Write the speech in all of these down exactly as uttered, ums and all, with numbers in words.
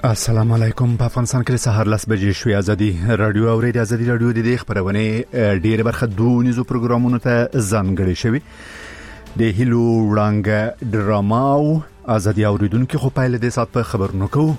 السلام علیکم. په افغانستان کې سهار لس بجې شوې. ازادي رادیو او ریډیو ازادي رادیو د دې خبرونه ډېر برخه دونیزو پروګرامونو ته ځانګړي شوی. د هیلو وړاندې ډراما او ازادي اوریدونکو خو پایله د سات په خبرونو کوو.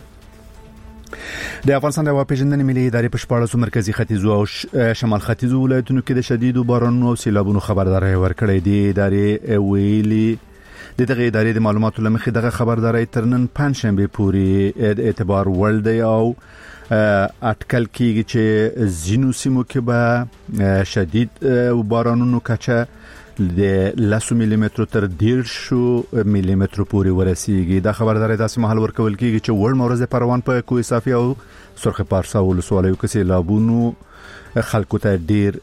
د افغانستان د واپیژندنې ملي ادارې په شپاړسو مرکزی ختیځو او شمال ختیځو ولایتونو کې د شدیدو بارانونو او سیلابونو خبرداري ورکړې دي. ادارې ویلي د دغه ادارې د معلوماتو لمخې دغه خبرداري تر نن پنځشنبه پورې اعتبار وړ دی او اټکل کیږي چې زینو سیمو کې به شدید بارانونو کچه د لس ملي متر تر دیرش ملي متر پورې ورسیږي. دا خبرداري داسې مهال ورکول کیږي چې وړ مورز پروان په کوه صافي او سرخ پارسا ولسوالیو کې سیلابونو خلکو ته ډیر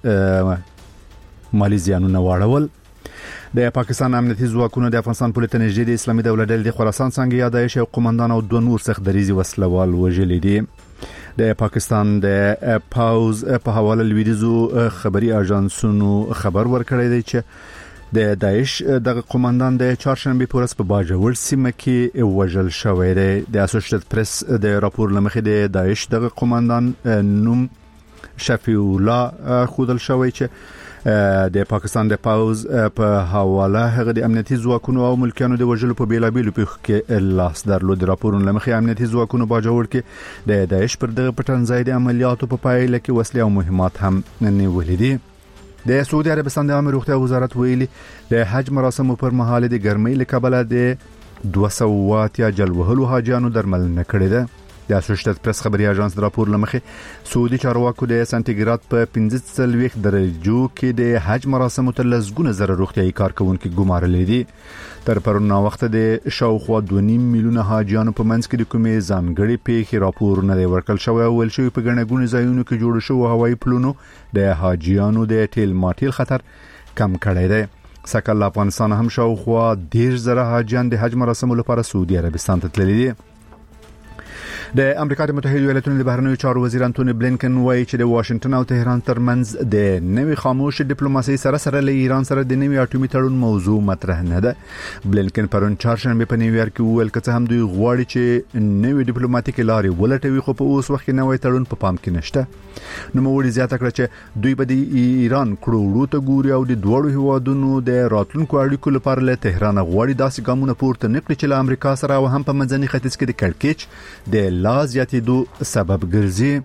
مالی زیانونه واړول. د پاکستان امنیتي ځواکونو د افغانستان پولیس ته نږدې د اسلامي دولت ډلې د خراسان څنګه یادایش او قومندان او دوه نور سخت دریزي وسلوال وژل دي. د پاکستان د پاوز په حواله لویدیزو خبري اژانسونو خبر ورکړی دی چې د داعش د قومندان د چهارشنبه پورس په باجوړ سیمه کې وژل شوی دی. د اسوسییټډ پریس د راپور لمخې د داعش د قومندان نوم شفیع الله خودل شوی چې د پاکستان د پاوز په حواله هغه د امنیتي ځواکونو او ملکیانو د وژلو په بیلابیلو پیښو کې لاس درلود. راپورونه لمخې امنیتي ځواکونو باجوړ کې د داعش پر دغه پټنځای د عملیاتو په پایله کې وسلې او مهمات هم نیولې دي. د سعودي عربستان د عامه روغتیا وزارت ویلي د حج مراسمو پر مهال د ګرمۍ له کبله د دوه سوه اتیا جلوهلو حاجیانو درملنه کړې ده. د اسوسییټډ پریس خبري اژانس راپور لمخې سعودي چارواکو د سانتیګراد په پنځه څلوېښت درجو کې د حج مراسمو ته لزګونه زره روغتيایي کارکونکو ګمارلې دي. تر پرون وخت د شاوخوا دوه نیم میلیونه حاجیانو په منځ کې د کومې ځانګړي پیښې راپور نه دی ورکړل شوی او ول شوی په ګڼګونې ځایونو کې جوړ شو هوایي پلونو د حاجیانو د ټیل ماټیل خطر کم کړی دی. سکه افغانستان هم شاوخوا ډیر زره حاجیان د حج مراسمو لپاره سعودي عربستان ته تللي دي. د امریکا د متحده ایالاتونو د بهرنیو چارو وزیر انټونی بلینکن وایي چې د واشنگټن او تهران ترمنځ د نوې خاموش ډیپلوماسي سره سره له ایران سره د نوې اټومي تړون موضوع مطرح نه ده. بلینکن پرون چهارشنبه په نیویارک کې وویل چې هم دوی غواړي چې نوې ډیپلوماټیک لارې ولټوي خو په اوس وخت کې نوې تړون په پام کې نشته. نو موږ زیاته کړ چې دوی به د ایران کړوړو ته ګوري او د دوړو هوادونو د راتلونکو اړیکو لپاره له تهران غواړي داسې ګامونه پورته نکړي چې له امریکا سره او هم په منځني ختیځ کې د کړکېچ د لا زیاتېدو سبب ګرځي.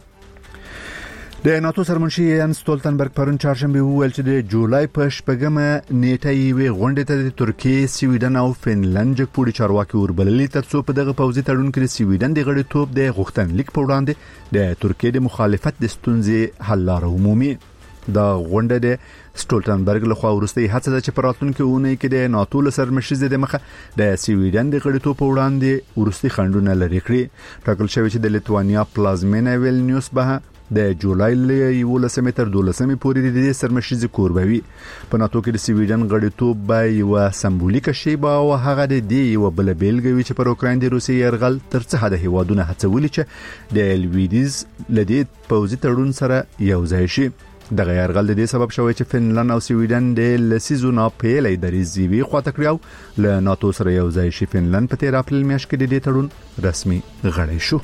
د ناتو سرمنشي یان ستولتنبرګ پرون چهارشنبه وویل چې د جولای په شپږمه نیټه یې غونډه ته د ترکیه، سویډن او فنلند جګپوړي چارواکي وربللي ترڅو په دغه پوځي تړون کې د سویډن د غړیتوب د غوښتنلیک په وړاندې د ترکیه د مخالفت د ستونزې حل لاره عمومي. دا غونډه د سټولټنبرګ له خوا ورستي هڅه ده چې په راتلونکي اونۍ کې د ناتو له سرمشرۍ د مخه د سویډن د غړیتوب په وړاندې ورستي خنډونه لري کړی. ټاکل شوی چې د لیتوانیا پلازمینه ویلنیوس به د جولای له یولسمې تر دولسمې پورې د سرمشرۍ کوربوي. په ناتو کې د سویډن غړیتوب به یو سمبولیک شی به او هغه د دې یو بل بیلګوي چې پر اوکراین د روسي يرغل تر څه حد هیوادونه هڅولي چې د لویدیز لدی پوځي تړون سره یو ځای شي. دغه يرغل د دې سبب شوی چې فنلند او سویډن د لسیزو ناپېلې درېزي وی خواته کړیو له ناتو سره یو ځای شي. فنلند په تیر اپریل میاشت کې د دې تړون رسمي غړی شو.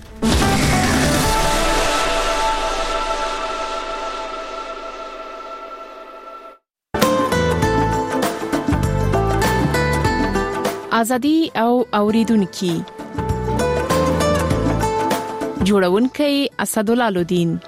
ازادي او اوریدونکو جوړونکي اسدالله لودین.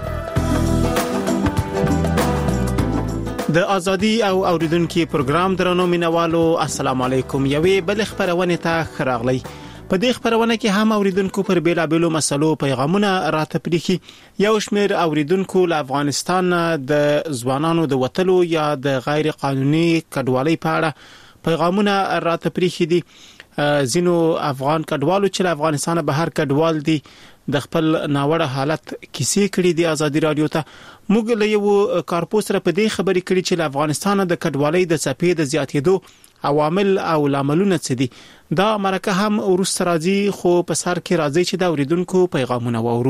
د ازادي او اوریدونکو پروګرام درنو مینوالو السلام علیکم. یوې بل خبرونه ته خراغلی. په دې خبرونه کې هم اوریدونکو پر بیلابېلو مسلو پیغامونه راته پریخي. یو شمېر اوریدونکو له افغانستان د ځوانانو د وټلو یا د غیر قانوني کډوالۍ په اړه پیغامونه راته پریخي دي. زینو افغان کډوالو چې له افغانستان بهر کډوال دي د خپل ناوړه حالت کیسې کړي دي. ازادي رادیو ته موږ له یو کارپوس سره په دې خبرې کړي چې له افغانستان د کډوالۍ د څپې د زیاتېدو عوامل او لاملونه څه دي. دا مرکه هم ورسره راځي خو په سر کې راځي چې دا اوریدونکو پیغامونه واورو.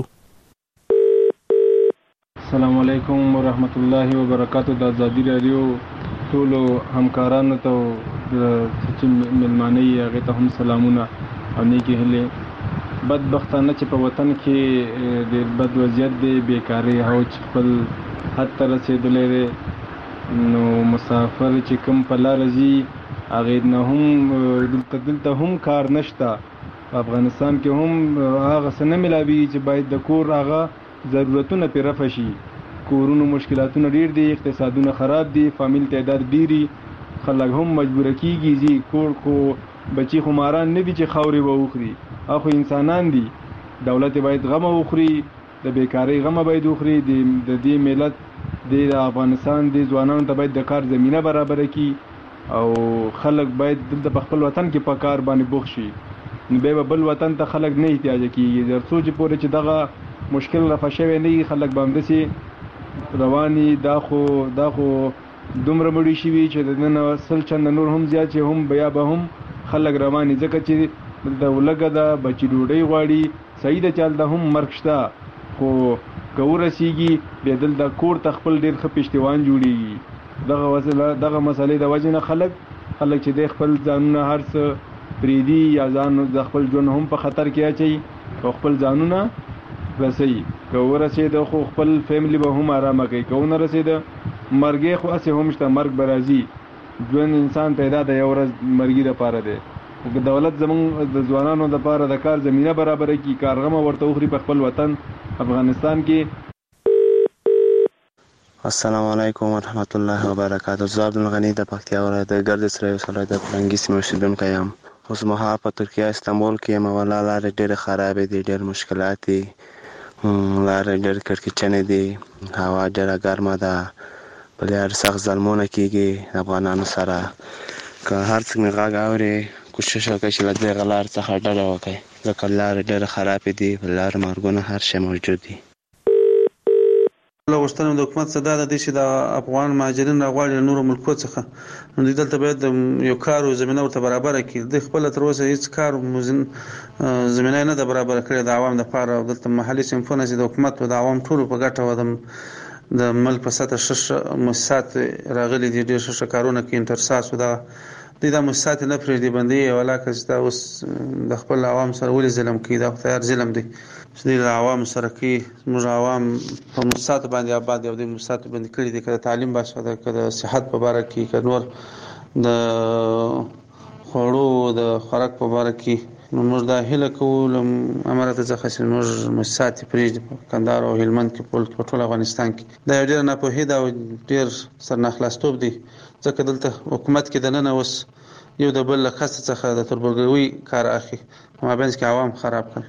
السلام علیکم ورحمت الله وبرکاتہ. د ازادي رادیو ټول همکارانو ته د چې ملمانه یې هغه ته هم سلامونه او نیکی هلي. بدبختانه چې په وطن کې د بد وضعیت دی، بیکاري او چې خپل حد ته رسېدلی دی، نو مسافر چې کوم په لاره ځي هغې نه هم دلته دلته هم کار نشته. په افغانستان کې هم هغه څه نه میلاویږي چې باید د کور هغه ضرورتونه پرې رفع شي. کورونو مشکلاتونه ډېر دي، اقتصادونه خراب دي، فامیل تعداد ډېري، خلک هم مجبوره کېږي ځي کور. خو بچي خو ماران نه دي چې خاورې به وخوري، هغه خو انسانان دي. دولت باید غمه وخوري، د بیکارۍ غمه باید وخوري. د دې ملت د افغانستان د ځوانانو ته باید د کار زمینه برابره کړي او خلک باید دلته په خپل وطن کې په کار باندې بوخت شي. نو بیا به بل وطن ته خلک نه احتیاج کېږي. تر څو چې پورې چې دغه مشکل رفع شوی نه وي، خلک به همداسې رواني. دا خو دا خو دومره مړي شوي چې د نن سل چنده نور هم زیات چې هم بیا به هم خلک رواني، ځکه چې دلته ولږه ده، بچي ډوډۍ غواړي، صحیح ده چې هلته هم مرګ شته. خو که ورسېږي بیا دلته کور ته خپل ډېر ښه پشتیوان جوړېږي. دغه وسله دغه مسئلې د وجې نه خلک خلک چې دی خپل ځانونه هر څه پرېږدي یا ځان د خپل ژوند هم په خطر کې اچوي او خپل ځانونه رسوي. که ورسېده خو خپل فیملی به هم ارامه کوي، که ونه رسېده مرګې خو هسې هم شته، مرګ به راځي. ژوند انسان پیدا د یو ورځ مرګي دپاره دی. که دولت زمونږ د ځوانانو دپاره د کار زمینه برابره کړي، کارغمه ورته وخوري په خپل وطن افغانستان کې. السلام علیکم ورحمت الله وبرکاته. زه عبدالغنی د پکتیا ولایت د ګردیز ولسوالۍ د فرنګي سیمې اوسېدونکی یم. اوس مهال په ترکیه استانبول کې یم. والله لارې ډېرې خرابې دي، ډېر مشکلات دي، لارې ډېر کړکېچنې دي، هوا ډېره ګرمه ده، په لارې سخت ظلمونه کېږي افغانانو سره. که هر څوک مې غږ اوري کوشش وکړئ چې له دغه لارې څخه ډډه وکړئ، ځکه لارې ډېرې خرابې دي، په لارې مرګونه هر شی موجود دي. له غوښتنه د حکومت څخه دا ده چې د افغان مهاجرین راغواړي له نورو ملکو څخه، نو دوی دلته باید یو کار او زمینه ورته برابره کړي. دوی خپله تر اوسه هېڅ کار زمینه نه ده برابره کړې د عوام دپاره. دلته محلي صنفونه چې د حکومت او د عوام ټولو په ګټه وه، د ملک په سطحه ښه مؤسسات راغلي دي، ډېر ښه ښه کارونه کوي، انترساس و دغه دوی دا مؤسسات نه پرېږدي، بندوي یې. ولاکه چې دا اوس د خپل عوام سره ولې ظلم کوي؟ دا خو تیار ظلم دی چې دوی له عوامو سره کوي. زموږ عوام په مؤسساتو باندې آباد دي او دوی مؤسساتو باندې کړي دي، که د تعلیم بحث ده، که د صحت په باره کې، که نور د خوړو د خوراک په باره کې. نو موږ دا هیله کوو له امارت څخه چې موږ مؤسسات یې پرېږدي په کندهار او هلمند کې، په ټول افغانستان کې. دا یو ډېره ناپوهي ده او ډېر سرناخلاستوب دی، ځکه دلته حکومت کې دننه اوس یو د بل له قصد څخه د تربورګوي کار اخلي، مابینځ کې عوام خراب کړل.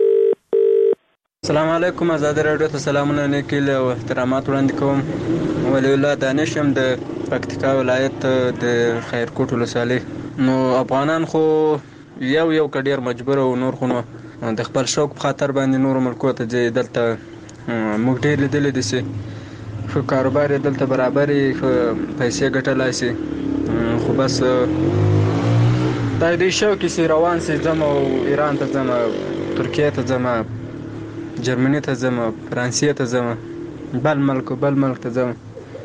السلام علیکم. آزاد راډیو ته سلامونه نیکیل او احترامات وړاندې کوم. ولی الله دانش یم د پکتیکا ولایت د خیرکوټ ولسوالۍ. نو افغانان خو یو یو کډیر مجبور او نور خو نو د خپل شوق په خاطر باندې نور ملکو ته ځي. دلته موږ ډېر لیدلی دي چې ښه کاروبار یې دلته برابر یې، ښه پیسې ګټلی شي، خو بس دا دوی شوق یې چې روان سي، ځم او ایران ته ځم، ترکیې ته ځم، جرمني ته ځم، فرانسې ته ځم، بل ملک بل ملک ته ځم.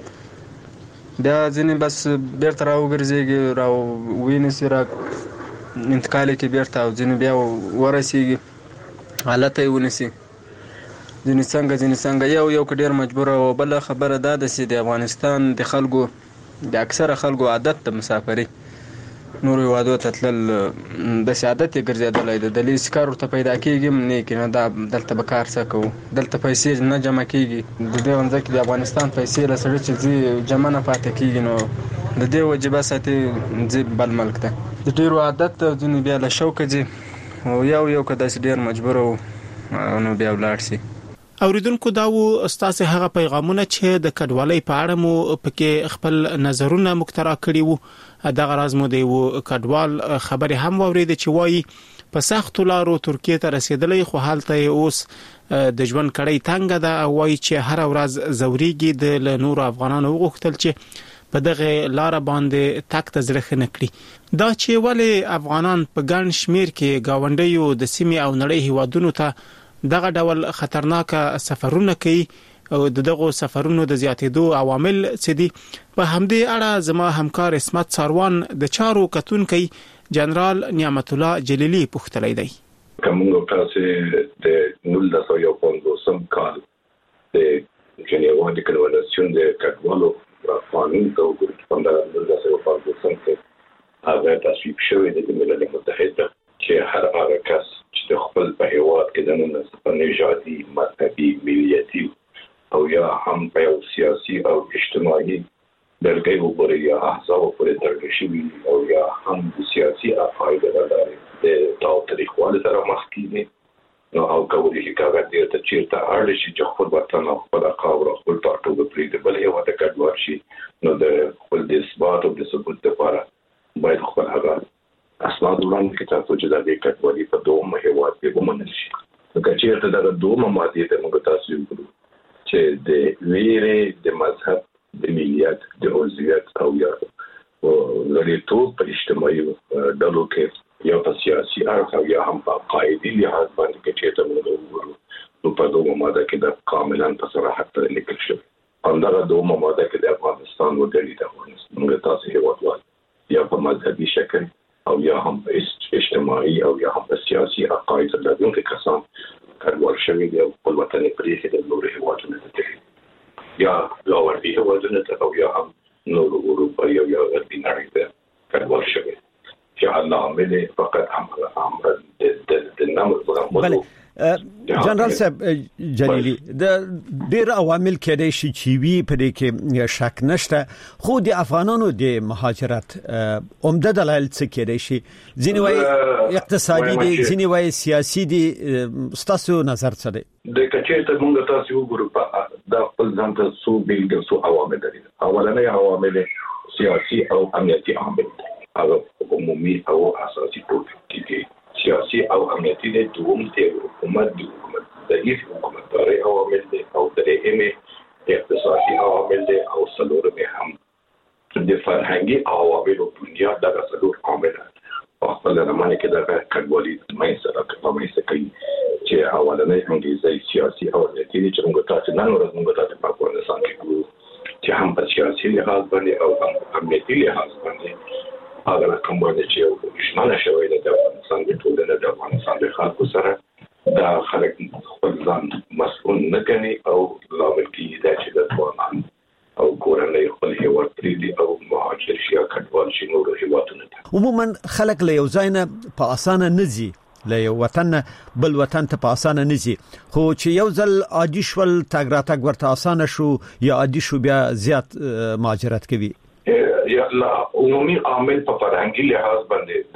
بیا ځینې بس بیرته راوګرځېږي، راوینیسي، را انتقال یې کړي بیرته، او ځینې بیا ورسېږي حالته یې ونیسي، ځینې څنګه ځینې څنګه. یو یو که ډېر مجبوره. او بله خبره دا ده چې د افغانستان د خلکو د اکثره خلکو عادت د مسافري، نورو هېوادو ته تلل داسې عادت یې ګرځېدلی دی. د لیس کار ورته پیدا کېږي هم نه کېږي، نه دا دلته به کار څه کوو، دلته پیسې نه جمع کېږي. د دې ځکه د افغانستان پیسې له سړي چې ځي جمع نه پاتې کېږي، نو د دې وجې بس اتې ځي بل ملک ته. د ډېرو عادت ته ځینې بیا له شوقه ځي، او یو یو که داسې ډېر مجبوره وو نو بیا ولاړ شي. اوریدونکو دا و ستاسو هغه پیغامونه چې د کډوالۍ په اړه مو پکې خپل نظرونه مخترع کړي وو. دغه راز مو دی و کډوال خبرې هم واورېدې چې وایي په سخت لارو ترکیه ته رسیدلې، خو حالته اوس د ژوند کړۍ تنګ ده، او وایي چې هر ورځ زوريږي. د نور افغانانو وغوښتل چې په دغه لار باندې تک تزرخ نه کړي. دا چې ولې افغانان په ګڼ شمیر کې گاونډیو د سیمې او نړۍ هیوادونو ته دغه ډول خطرناک سفرونه کوي او دغه سفرونو د زیاتېدو عوامل څه دي، په همدې اړه زما همکار اسمت ساروان د چارو کتونکي جنرال نعمت الله جلیلی پوښتلی دی. کومه تاسو د نولس سوه پنځوس کال د جنیوا د کنوانسیون د کډوالو قانون ته وګورئ په نولس سوه پنځوس کې هغه تصویب شوی د ملل متحد چې هر هغه کس چې خپل په هیواد کې د نن نژادي مذهبي ملیتي او یا هم په سیاسي او اجتماعي درګي وګورئ یا احزاب پورې تړل شوی او یا هم سیاسي عقاید لري د تاریخوالي سره مخ کیږي نو او کولی چې کاغذ دې ته چیرته اړ شي چې خپل وطن او خپل قوم او خپل ټاټوب پرې د بل یو د کډوال شي نو د خپل د اثبات او د ثبوت لپاره باید خپل هغه اسناد وړاندې کړي تاسو چې د دې کډوالي په دوه هیواد کې ومنل شي نو چې ته د دوه ماده ته موږ تاسو وګورو چې د ویرې د مذهب د ملیت د عضویت او یا لري ټول په اجتماعي ډلو کې یا په سیاسي اړخ او یا هم په قاعدي لحاظ باندې کې چې ته موږ وګورو نو په دوه ماده کې د کاملا په صراحت سره لیکل شوی همدغه دوه ماده کې د افغانستان وګړي د افغانستان موږ تاسو هیواد یا په مذهبي شکل او یا هم په اجتماعي او یا هم په سیاسي عقاید لرونکي کسان کډوال شوي دي او خپل وطن پرېښی د نورو هیوادونو ته یا لاوردي هیوادونو ته او یا هم نورو اروپا یا یا غربي نړۍ ته کډوال شوي چې الله عمله فقط هم امر د د نامو بله جنرال صاحب جلیلی د ډیر عوامل کېدای شي چې وی په دې کې شک نشته خو د افغانانو د مهاجرت عمده دلایل څه کېدای شي ځینې وایي اقتصادي دي ځینې وایي سیاسي دي ستاسو نظر څه دی د کچېرته موږ تاسو وګورو په د خپل ځان ته څو بیلګې څو عوامل دي اولنۍ عوامل سیاسي او امنیتي عوامل دي هغه عمومي او اساسي ټول دي سیاسي او امنیتي د دوم ته حکومت د حکومت د هیڅ حکومتداري عوامل دي او درېمه اقتصادي عوامل دي او څلورمه هم د فرهنګي عوامل او بنیاد د څلور عوامل په خپل لمنه کې د کډوالي مې سره کومه څه کوي چې اولنې انګلیسي سیاسي او امنیتي چې موږ تاسو نن ورځ موږ تاسو په افغانستان کې کوو چې هم په سیاسي لحاظ باندې او هم امنیتي لحاظ باندې هغه کوم باندې چې دښمنه شوی د افغانستان د ټولنې د افغانستان د خلکو سره دا خلک خپل ځان مسؤل نه کوي او لامل کیږي چې د افغانان او کورنۍ خپل هیواد پریږدي او مهاجر شي او کډوال شي نور هیوادونه ته عموما خلک له یو ځای نه په اسانه نه ځي له یو وطن بل وطن ته په اسانه نه ځي خو چې یو ځل عادي شول تګ راتګ ورته اسانه شو یا عادي شو بیا زیات مهاجرت کوي یا لا عمومي عامل په فرهنګي لحاظ باندې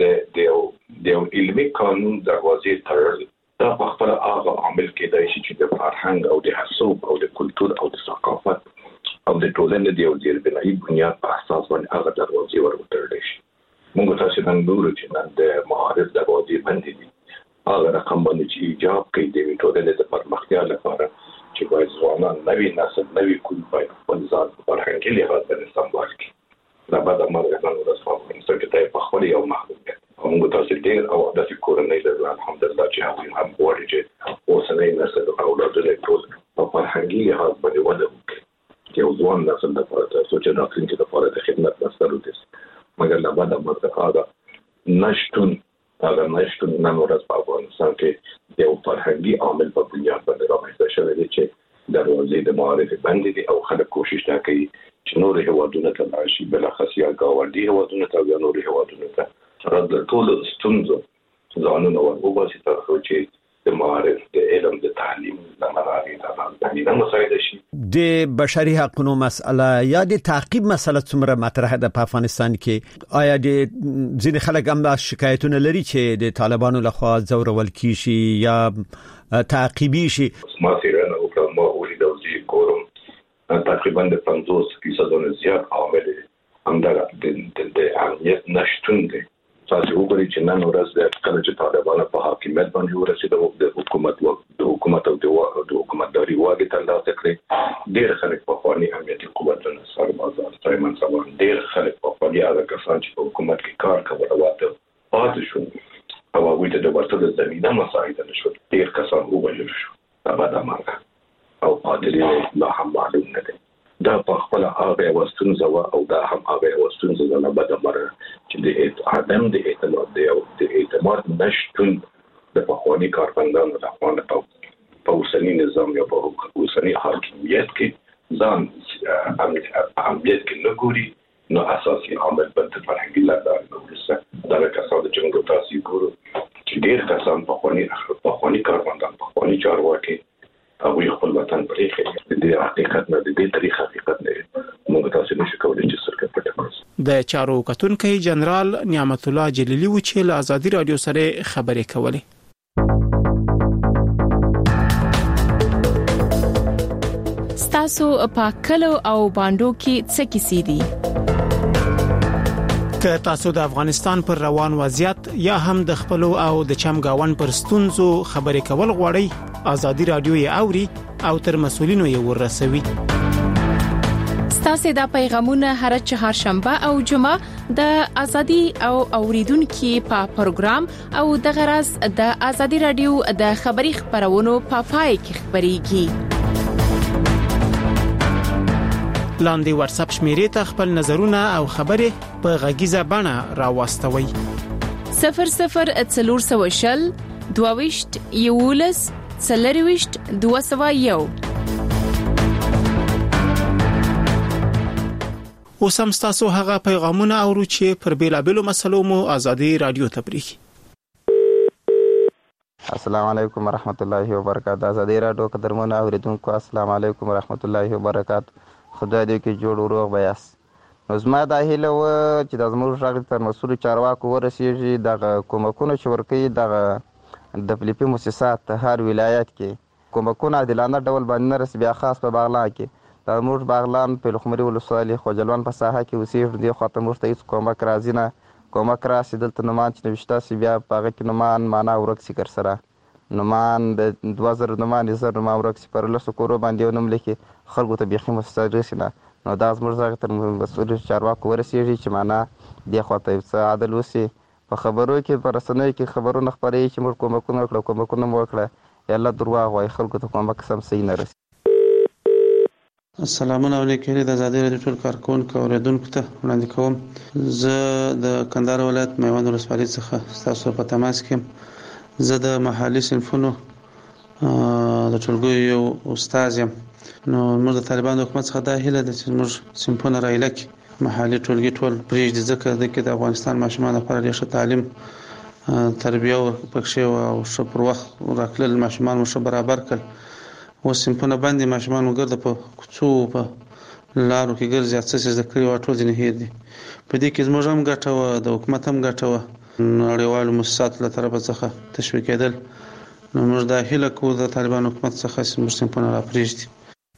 د د د علمي قانون دروازې تړل دا په خپل هغه عامل کې دی چې د فرهنګ او د حساب او د کلچر او د ثقافت او د ټولنې د یو ځای بنایي بنیاد په اساس باندې هغه دروازې ورته شي موږ تاسو نن ګورو چې نن د معارف دروازې باندې دي هغه رقم باندې چې ایجاب کوي د ټولنې د پرمختیا لپاره چې باید ځوانان نوي نسل نوي کول باید خپل ځان په فرهنګي لحاظ باندې سمبال کړي دا به د مرګ نه ورسوم چې ته په خپل یو محدود موږ تاسو ډیر او د کورنۍ له الحمدلله چې هغه هم وړي چې اوسنۍ نسل او اولادونه ټول په فرهنګي لحاظ باندې وده وکړي چې یو ځوان نسل د پاره سوچ نه کوي چې د پاره د خدمت مسلو دي مګر لا بعد مرګ هغه نشټون هغه نشټون نن ورځ په افغانستان کې یو فرهنګي عامل په بنیاد باندې راځي شوی دی چې دروازې د معارف باندې دي او خلک کوشش نه کوي چې نور هیوادونه ته راشي بل خاص یا گاونډي هیوادونه ته یا نور هیوادونه ته سره د ټول ستونزو ځانونه ورغوباسي تاسو چې د معارف د علم د تعلیم د منابع د تعلیم مسایل شي د بشري حقوقو مسله یا د تعقیب مسله څومره مطرح ده په افغانستان کې آیا د ځینې خلک هم شکایتونه لري چې د طالبانو لخوا ځورول کیږي یا تعقیبي شي ما سره نه وکړم ما ولې د کوم تقریبا د پنځوس فیصد نه زیات عامل همدغه د د امنیت نشټون دي تاسو وګورئ چې نن ورځ د کله چې طالبانو په حاکمیت باندې ورسېدل د حکومت د حکومت او د حکومتداري واګې ترلاسه کړې ډېر خلک په خواني امنیتي قوتونو سربازان سایمن سبان ډېر خلک په خواني هغه کسان چې په حکومت کې کار کوي واته پاتې شو او هغوی ته د ورته د زمینه مساعده نشو ډېر کسان وبلل شو دا بعد مرګ او پادری لا هم معلوم نه دي دا په خپل هغه وستونزه او دا هم هغه وستونزه نه بده مر چې د عدم د اعتماد دی او د اعتماد نشټون د پخوانی کارمندانو د افغان په اوسنی نظام یا په اوسنی حاکمیت کې ځان امنیت کې نه ګوري نو اساسي عامل بل د فرهنګي لاره نورسته دا کسان د جنګ تاسو ګورو چې ډېر کسان پخوانی پخوانی کارمندان پخوانی چارواکي هغه خپل وطن پرېږي د حقیقت نه د دې تاریخ حقیقت نه موږ تاسو نشو کولای چې سرکټ پټ کړو د چارو کتونکو جنرال نعمت الله جلیلی و چې له ازادي رادیو سره خبرې کولې. ستاسو په کلو او باندو کې څه کیسې دي؟ که تاسو د افغانستان پر روان وضعیت یا هم د خپل او د چمګاون پر ستونزو خبرې کول غواړئ ازادي رادیو یې اوري او تر مسولینو یې ورسوي. ستاسو د پیغامونه هر چهارشنبه او جمعه د ازادي او اوریدونکو په پروګرام او د غرض د ازادي رادیو د خبري خبرونو په پای کې خبريږي. لاندې واتس اپ شمیرې ته خپل نظرونه او خبرې په غږیزه بڼه راوستوي. صفر صفر څلور سوه شل دوهويشت یولس څلرويشت دوه سوه یو. اوس هم تاسو هغه پیغامونه اورو چې پر بیلابلو مسلو مو ازادي رادیو ته پریږي. السلام علیکم ورحمت الله وبرکاته. ازادي رادیو قدرمن اوریدونکو السلام علیکم ورحمت الله وبرکاته. خدای دې کې جوړ وروغ بیاس. نو زما دا هیله و چې د زموږ غږ تر مسؤل چارواکو ورسیږي دغه کومکونه چې ورکوي دغه د فلیپي مؤسسات هر ولایت کې کومکونه عادلانه ډول باندې نه رسي. بیا خاص په باغلان کې د موږ باغلان په لخمري ولسوالۍ خوجلوان په ساحه کې اوسېږي. دې خواته موږ ته هېڅ کومک راځي نه. کومک راسي دلته نومان چې نوشته سي بیا په هغه کې نومان معنا ورک سي کر سره نومان د دوه زره نومان زر نومان ورک سي پر لسو کورو باندې یو نوم لیکي خلکو ته بیخي مؤسسه رسي نه. نو دا زموږ غږ تر مسؤل چارواکو ورسېږي چې معنا دې خواته څه عدل وسي. په خبرو کې په رسنیو کې خبرونه خپرېږي چې موږ کومکونه وکړو کومکونه مو وکړه یا الله درواغ وایي خلکو ته کومک سم صحیح نه رسي. السلامونه علیکم د ازادي رادیو ټول کارکونکو اوریدونکو ته وړاندې کوم. زه د کندهار ولایت میوند ولسوالۍ څخه تاسو په تماس کې زه د محلي صنفونو د ټولګیو یو استاد یم. نو موږ د طالبانو حکومت څخه دا هیله ده چې موږ صنفونه رایله کې محلي ټولګي ټول پرېږدي ځکه د کې د افغانستان ماشومان لپاره ډېر ښه تعلیم تربیه ورپکښې او ښه پر وخت راکړل ماشومان مو ښه برابر کړل. اوس صنفونه باندې ماشومان وګرځي په کوڅو په لارو کې ګرځي څه څه زده کړي او ټول ځینې هېر دي. په دې کې زموږ هم ګټه وه د حکومت هم ګټه وه نړیوالو مؤسساتو له طرفه څخه تشویقېدل. نو موږ دا هیله کوو د طالبانو حکومت څخه چې موږ صنفونه را پرېږدي.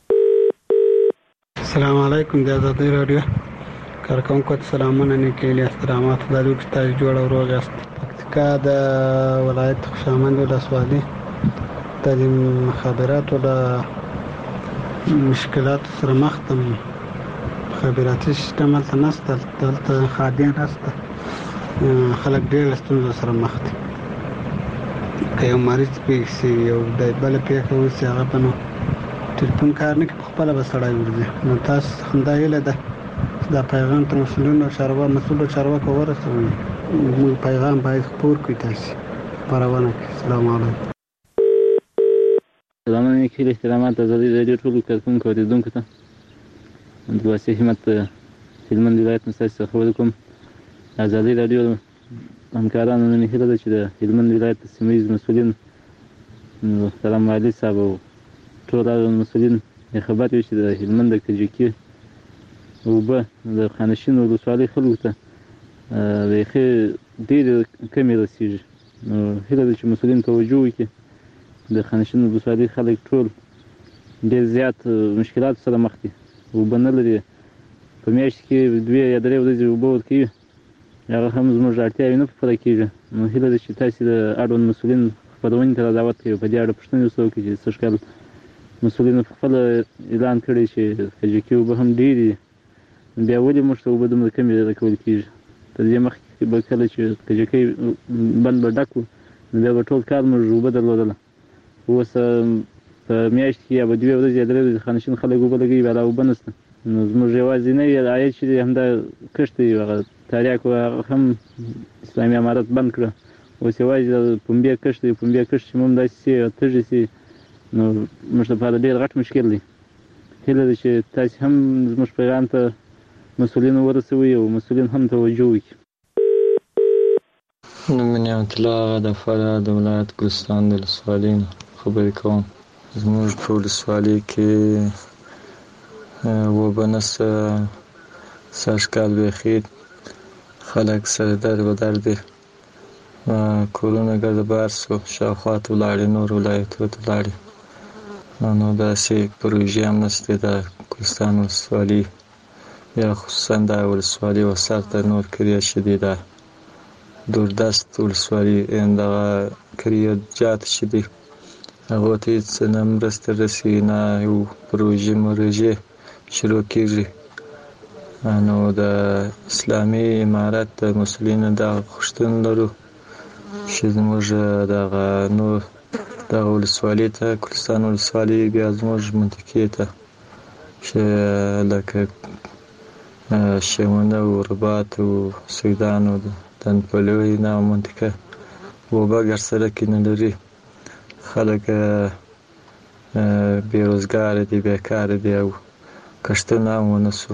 السلام علیکم د ازادي رادیو کارکونکو ته سلامونه نیکې احترامات لرو چې تاسو جوړ او روغ یاست. پکتیکا د ولایت خوشامند ولسوالۍ د مخابراتو د مشکلات سره مخ ته مخابراتي سیستم هلته نشته دلته خادیان نشته خلک ډېر له ستونزو سره مخ دي. که یو مریض پېښ شي یو د بله پېښه وشي هغه به نو ټلیفون کار نه کوي په خپله به سړی ورځي. نو تاسو همدا هیله ده چې دا پیغام تر مسؤلینو چارواکو مسؤلو چارواکو ورسوئ. موږ پیغام باید خپور کړو تاسو خپرونه کړئ. السلام علیکم. سلامونه نیکې احترامات ازادي رادیو ټولو کارکونکو اورېدونکو ته د واسع همت هلمند ولایت نه ستاسو خبرې کوم. ازادي رادیو همکارانو نه مې هیله ده چې د هلمند ولایت د سیمه ییز مسؤلین محترم والي صاحب او ټول هغه مسؤلین خبر وي چې د هلمند د کجکي اوبه د خانشین ولسوالۍ خلکو ته بیخي ډېرې کمې رسېږي. نو هیله ده چې مسؤلین توجه وکړي. د خانشین ولسوالۍ خلک ټول ډېر زیات مشکلاتو سره مخ دي. اوبه نه لري. په میاشت کې دوې یا درې ورځې اوبه ورکوي هغه هم زموږ اړتیاوې نه پوره کېږي. نو هیله ده چې تاسې د اړوند مسؤلین خپرونې ته را دعوت کوي په دې اړه پوښتنې ورسره وکړي چې سږ کال مسؤلینو پخپله اعلان کړی چې کجکي اوبه هم ډېرې دي بیا ولې موږ ته اوبه دومره کمې راکول کېږي. تر دې مخکې به کله چې کجکي بند به ډک و نو بیا به ټول کال موږ اوبه درلودله. اوس په میاشت کې یا به دوې ورځې یا درې ورځې خانشین خلک اوبه لګوي بیا لا اوبه نشته. نو زموږ یوازینی عاید چې دی همدا کښت دی. هغه تاریاکو هم اسلامي امارت بند کړه اوس یوازې د پنبې کښت دی پنبې کښت چې موږ داسې سي تږي سي نو موږ لپاره ډېر غټ مشکل دی هیله ده چې تاسې هم زموږ پیغام ته مسؤلینو ورسوي او مسؤلین هم توجه وکړي. نوم مې نعمت الله د فراه د ولایت ګلستان د ولسوالۍ نه خبرې کوم. زموږ په ولسوالۍ کې اوبه نشته، سږکال بیخي خلک سره در بدر دي، کورونه ګرد بار سو، شاوخوا ته ولاړې نور ولایتونو ته ولاړې، نو داسې پروژې هم نشته د ګلستان ولسوالۍ یا خصوصا دا ولسوالۍ وسط د نور کریه شدید ده دوردست ولسوالۍ دغه کریه جات چې دي هغو ته هېڅ نه مرسته رسي نه یو پروژې مرجې شروع کېږي. نو د اسلامي امارت د مسؤلینو دغه غوښتنه لرو چې زموږ دغه نور دغه ولسوالۍ ته ګلستان ولسوالۍ بیا زموږ منطقې ته چې لکه شمونه و رباط و سیدان و دنپلوی نه منطقه اوبه ګر سره کې نه لري، خلک بېروزګاره دي، بیکاره دي او کښتونه هم ونه سو.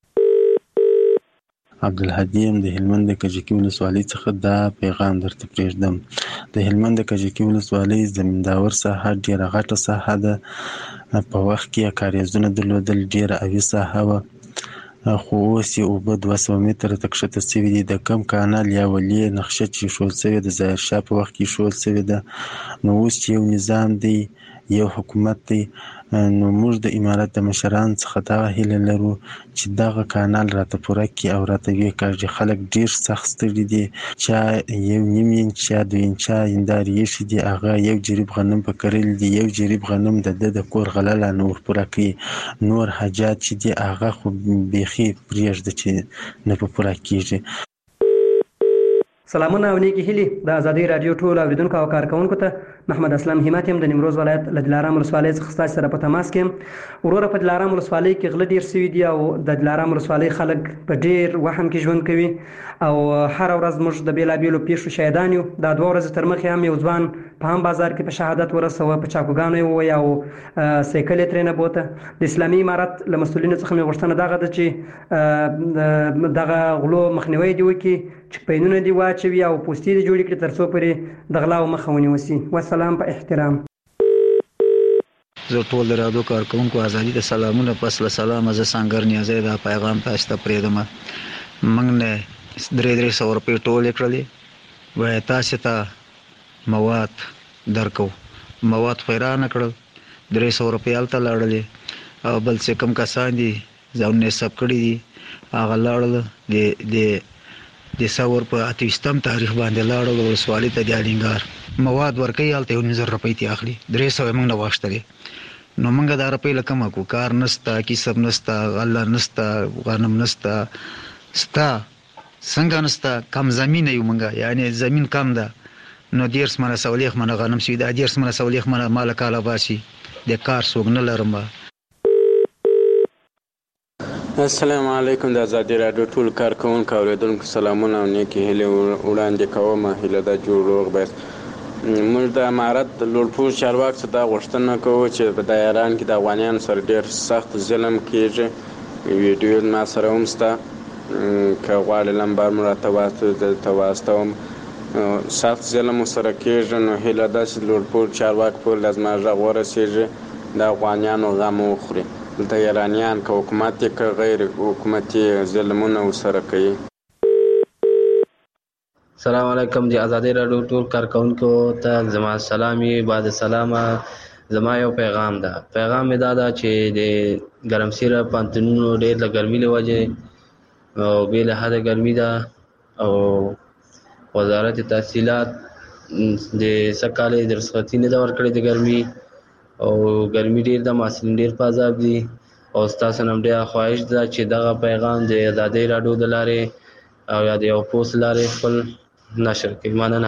عبدالهادي یم د هلمند د کجکي ولسوالۍ څخه دا پیغام درته پرېږدم. د هلمند د کجکي ولسوالۍ زمینداور ساحه ډېره غټه ساحه ده، په وخت کې یې کاریزونه درلودل، ډېره اوي ساحه وه، خو اوس یې اوبه دوه سوه متره ته کښته سوي دي. د کم کانال یا ولې نقشه چې ایښودل سوې د ظاهرشاه په وخت کې ایښودل سوې ده، نو اوس چې یو نظام دی یو حکومت دی، نو موږ د امارت د مشرانو څخه دغه هیله لرو چې دغه کانال راته پوره کړي او راته ویې کاږي. خلک ډېر سخت ستړي دي، چا یو نیم انچ چا دوه انچه هندارې ایښي دي، هغه یو جریب غنم په کرلي دي، یو جریب غنم د ده د کور غله لا نه ورپوره کوي، نور حاجات چې دي هغه خو بیخي پرېږده چې نه په پوره کېږي. سلامونه او نیکی هیلې د ازادۍ راډیو ټول اوریدونکو او کارکونکو ته. محمد اسلام همت یم د نیمروز ولایت له دلارام ولسوالۍ څخه ستاسو سره په تماس کې یم. وروره په دلارام ولسوالۍ کې غله ډېر سوي دي او د دلارام ولسوالۍ خلک په ډېر وهم کې ژوند کوي او هره ورځ موږ د بېلابېلو پیښو شاهدان یو. دا دوه ورځې تر مخکې هم یو ځوان په هم بازار کې په شهادت ورسوه، په چاقوګانو یې وویه او سایکل یې ترېنه بوته. د اسلامي امارت له مسؤلینو څخه مې غوښتنه دغه ده چې دغه غلو مخنیوی دې وکړي، چکپینونه دې واچوي او پوستې دې جوړې کړي تر څو پورې د غلاو مخه ونیول سي. والسلام په احترام. زه ټول د راډیو کارکوونکو ازادي د سلامونه پس له سلامه زه سانګر نیازی دا پیغام تاسو ته پرېږدم. موږ نه درې درې سوه روپۍ ټولې کړلې، وایي تاسو ته مواد درکو، مواد خو یې رانه کړل، درې سوه روپۍ هلته لاړلې او بل چې کوم کسان دي ځانونه یې ثبت کړي دي هغه لاړل د د ثور په اتویستم تاریخ باندې لاړل ولسوالۍ ته د الینګار مواد ورکوي، هلته یو نیم زر روپۍ ترې اخلي، درې سوه یې موږ نه واخیستلې. نو موږ دا روپۍ له کومه کړو؟ کار نشته، کسب نشته، غله نشته، غنم نشته، ستا څنګه نشته، کم زمینه یو موږ، یعنې زمین کم ده، نو دېرس منه سولیخ منه غنم شوي، دا دېرس منه سولیخ منه ماله کاله باسي، د کار څوک نه لرم. السلام علیکم د ازادي راډیو ټول کارکوونکو اوریدونکو سلامونه او نیکې هیلې وړاندې کوم. هیله ده جوړ روغ باید. موږ د امارت د لوړپوړ چارواکو څخه دا غوښتنه کوو چې په دا ایران کې د افغانیانو سره ډېر سخت ظلم کېږي. ویډیو ما سره هم شته، که غواړې لمبر مو راته واستوم، سخت ظلم ورسره کېږي. نو هیله ده چې لوړپوړ چارواکو پورې له زما غږ ورسېږي، د افغانیانو غم وخوري. دلته ایرانیان که حکومت یې که غیر حکومتي ظلمونه ورسره کوي. سلام علیکم د ازادۍ راډیو ټول کارکوونکو ته زما سلامي بعد سلامه. زما یو پیغام ده، پیغام مې دا ده چې د ګرمسیره پوهنتونونو ډېر له ګرمۍ له وجې او بې له حده ګرمي ده او وزارت تحصیلات د سږ کال یې د رخصتي نه ده ورکړې د ګرمي او ګرمي ډېر ده، محصلین ډېر په عذاب دي او ستاسو نه هم ډېره خواهش ده چې دغه پیغام د ازادۍ راډیو د لارې او یا د یو پوسټ لارې خپل نشر کړي. مننه.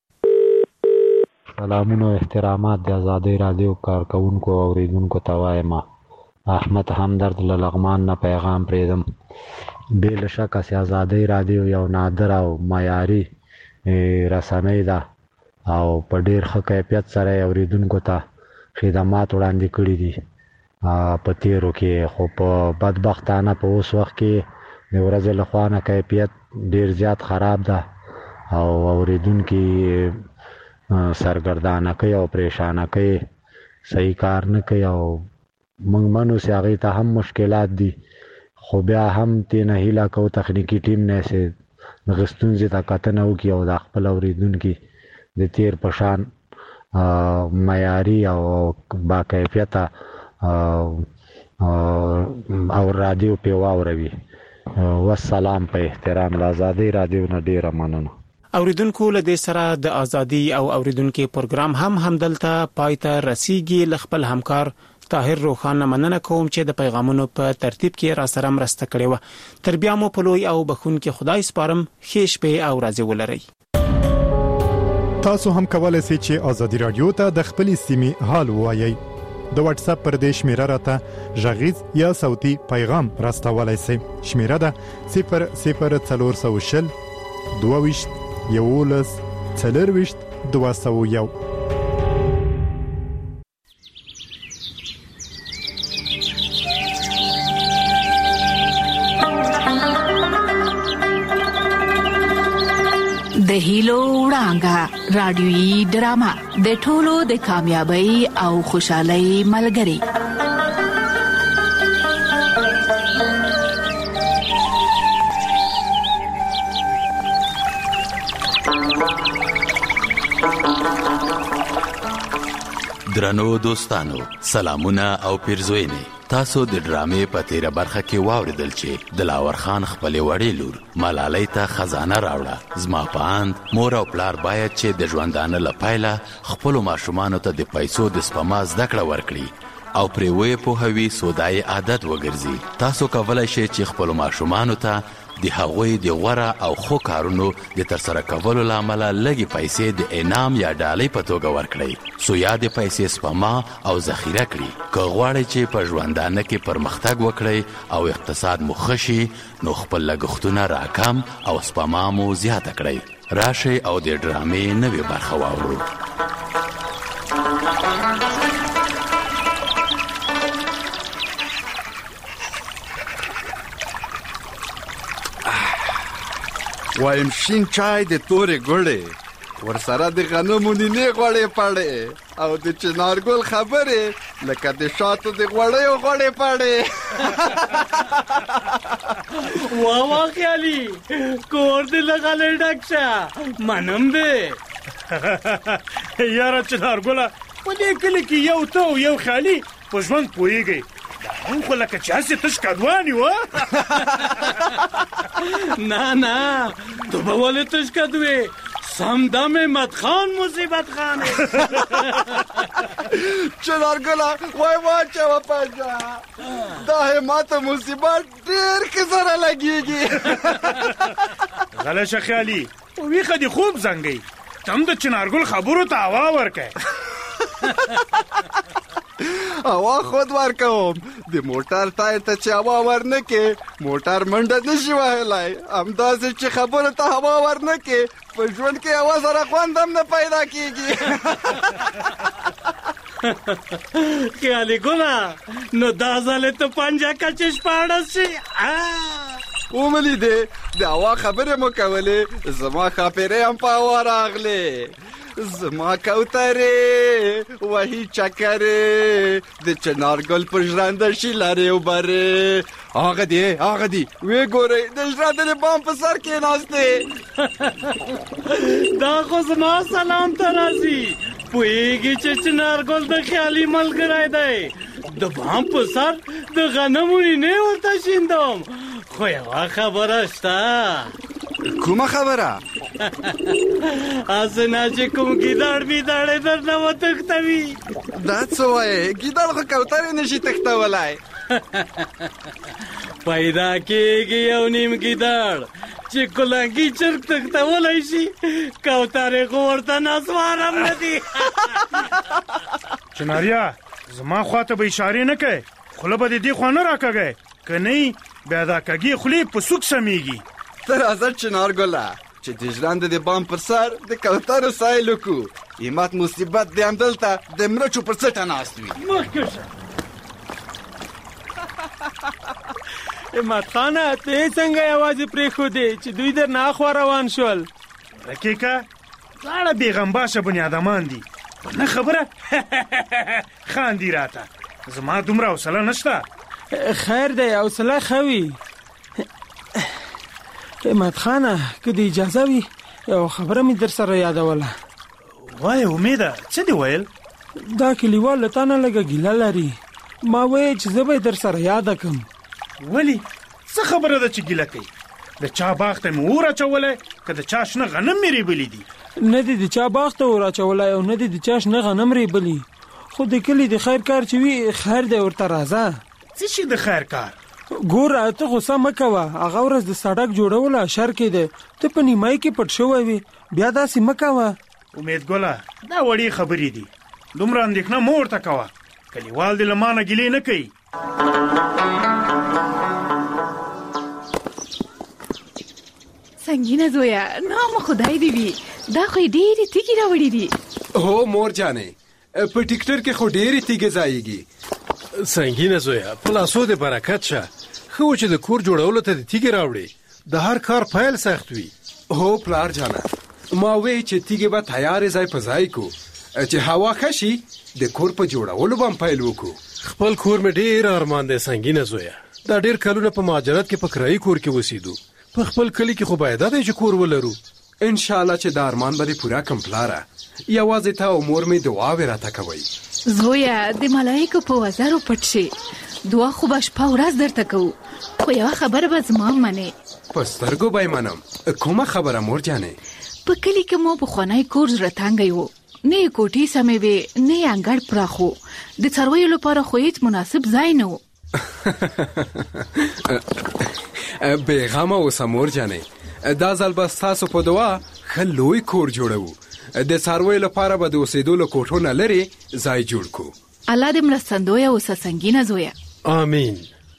سلامونه او احترامات د ازادۍ راډیو کارکوونکو او اوریدونکو ته وایم. احمد همدرد له لغمان نه پیغام پرېږدم. بې له شکه چې ازادۍ راډیو یو نادر او معیاري رسنۍ ده او په ډیر ښه کیفیت سره اوریدونکو ته خدمات وړاندې کړي دي په تیرو کې. خو په بدبختانه په اوس وخت کې د ورځې له خوا نه کیفیت ډیر زیات خراب ده او اوریدونکي سرګردانه کوي او پریشانه کوي، صحیح کار نه کوي او موږ منو چې هغې ته هم مشکلات دي. خو بیا هم تېنه هیله کوو تخنیکي ټیم نه چې دغه ستونزې ته کتنه وکړي او د خپل اوریدونکي د تیر په شان معیاري او باکیفیته او رادیو پې واوروي. والسلام په احترام. د ازادۍ رادیو نه ډېره مننه. اوریدونکو له دې سره د ازادي او اوریدونکو پروګرام هم همدلته پای ته رسیږي. ل خپل همکار طاهر روخان مننه کوم چې د پیغامونو په ترتیب کې را سره مرسته کړې و. تر بیا مو په لوی او بخون کې خدای سپارم. خیش په او راځي ولري. تاسو هم کولای شئ چې ازادي رادیو ته د خپل سیمې حال وایي. د واتس اپ پر دې شمیره راته ژغیز یا صوتي پیغام راستولای شئ. شمیره ده صفر صفر څلور سوه شل دوه ویشت یولس څلور ویشت دوه سوه یو. د هیلو وړانګه رادیوي ډرامه د ټولو د کامیابی او خوشحالۍ ملګری. درنو دوستانو، سلامونه او پیرزوینه. تاسو د ډرامې په تیره برخه کې واوریدل چې دلاور خان خپل وړې لور ملالۍ ته خزانه راوړه. زما په اند مور او پلار باید چې د ژوندانه لپاره خپل ماشومانو ته د پیسو د سپما زده کړه ورکړي او پرې وې په هوی سودای عادت وګرځي. تاسو کولای شئ چې خپل ماشومانو ته د هغوی د غوړه او خو کارونو د ترسره کولو لامل لګي پیسې د انعام یا ډالۍ په توګه ورکړي. سو یا د پیسې سپما او ذخیره کړي. که غواړئ چې په ژوندانه کې پرمختګ وکړئ او اقتصاد مو ښه شي، نو خپل لګښتونه راکم او سپما مو زیاته کړئ. راشئ او د ډرامې نوې برخه واورو. وایم شین چای د تورې ګوړې ورسره د غنمو نینې غوړې پاړې او د چنارګل خبرې لکه د شاتو د غوړې غوړې پاړې. واه واه خیالي کور دې لګالې ډکشه منم دې یاره چنارګله په دې کلی کې یو ته او یو خیالي په ژوند پوهیږي. هم خو لکه چې هسې تش کدواني وه. نه نه تو به ولې تش کدوې سم دم مدخان مصیبت خانه. چنارګله وای واچوه پنجه دا ماته مصیبت ډېر کې سره لګېږي. غله شه خیالي ویښه دې خوب زنګئ تم د چنارګل خبرو ته هوا ورکئ. هوا خود ورکوم د موټر ټایر ته چې هوا ورنکې موټر منډه نشي وهلی. همداسې چې خبرو ته هوا ورنکې په ژوند کې هوا سره خوند هم نه پیدا کېږي. خیالي ګله نو دا ځلې ته پنجه کچې شپاړس شي. وملی دی د هوا خبرې مو کولې زما ښاپېرې هم په هوا راغلې. زما کوترې وهي چکرې د چنارګل پر ژرنده شي لارې وبرې. هغه دی هغه دی وی ګورئ د ژرنده د بام په سر کې ناستې. دا خو زما سلام ته راځي. پوهېږي چې چنارګل د خیالي ملګری دی. د بام په سر د غنمو نینې ورته شیندم. خو یوه خبره شته. کومه خبره؟ اسنه چې کوم ګیدړ بیدړې درنه وتښتوي. دا څه وایې ګیدړ خو کوترې نشي تښتولی. پیدا کېږي یو نیم ګیدړ چې کلنګي چرګ تښتولی شي کوترې خو ورته نسوار هم نه دي. چناریا زما خواته به اشارې نه کوې خوله به دې دې خوا نه راکږی که نه بیا دا کږې خولې په سوک سمیږي. ته راځه چنارګله چې د ژرنده د بام پر سر د کوترو سایل وکړو. همت مصیبت دی همدلته د مرچو پر څټه ناست وي. مخکې شه همت خانه ته څنګه یوازې پرېښودې چې دوی در نه اخوا روان شول؟ رکیکه دواړه بېغمباشه بنیادمان دي په نه خبره خاندي راته. زما دومره حوصله نشته. خیر دی حوصله ښه وي. همت خانه که د اجازه وي یو خبره مې در سره یادوله. وایه امیده څه دې ویل؟ دا کلیوال له تا نه لږه ګیله لري. ما وایي چې زه به یې در سره یاده کړم. ولې څه خبره ده چې ګیله کوي؟ د چا باغ ته مې اور اچولی که د چا شنه غنم مې ریبلي دي؟ نه دې د چا باغ ته اور اچولی او نه دې د چا شنه غنم ریبلي، خو د کلي د خیر کار چې وي خیر دی ورته راځه. څه شي د خیر کار؟ ګوره ته غوسه مه کوه، هغه ورځ د سړک جوړولو اشر کې دی، ته په نیمایي کې پټ شوی وي، بیا داسې مه کوه. امید ګله دا وړې خبرې دي، دومره اندېښنه مه ورته کوه. کلیوال دې له مانه ګیلې نه کوي. سنگینه زویا نام خدای دی وی دا خو ډېرې تیږې راوړې دي. هو مور جانې په ټیکټر کې خو ډېرې تیږې ځایږي. سنگینه زویا په لاسو دې برکت شه. خو چې د کور جوړولو ته د تیږې راوړې د هر کار پیل سخت وي. هو پلار جانه ما وی چې تیږې به تیارې ځای په ځای کو چې هوا ښه شي د کور په جوړولو به پیل وکړو. خپل کور مې ډېر ارمان دی سنگینه زویا. دا ډېر کلونه په مهاجرت کې په کرایي کور کې اوسېدو. په خپل کلی کې خو باید دا چې کور ولرو. ان شاء الله چې دا ارمان به پورا کم پلاره. یوازې تا او مور مې دعاوې راته کوي. زویا د ملایکو په وزارو پټ شي، دعا خو به شپه ورځ درته کوو، خو یوه خبره به زما منې. په سترګو به یې منم. کومه خبره مور جانې؟ په کلي کې مو پخوانی کور زړه تنګی و، نه یې کوټې سمې وې نه یې انګړ پراخ و، د څارویو لپاره خو هېڅ مناسب ځای نه و. بېغمه اوسه مور جانې، دا ځل به ستاسو په دعا ښه لوی کور جوړوو. د څارویو لپاره به د اوسېدو له کوټو نه لرې ځای جوړ کړو. الله دې مرستندویه اوسه سنگینه زویه. آمین.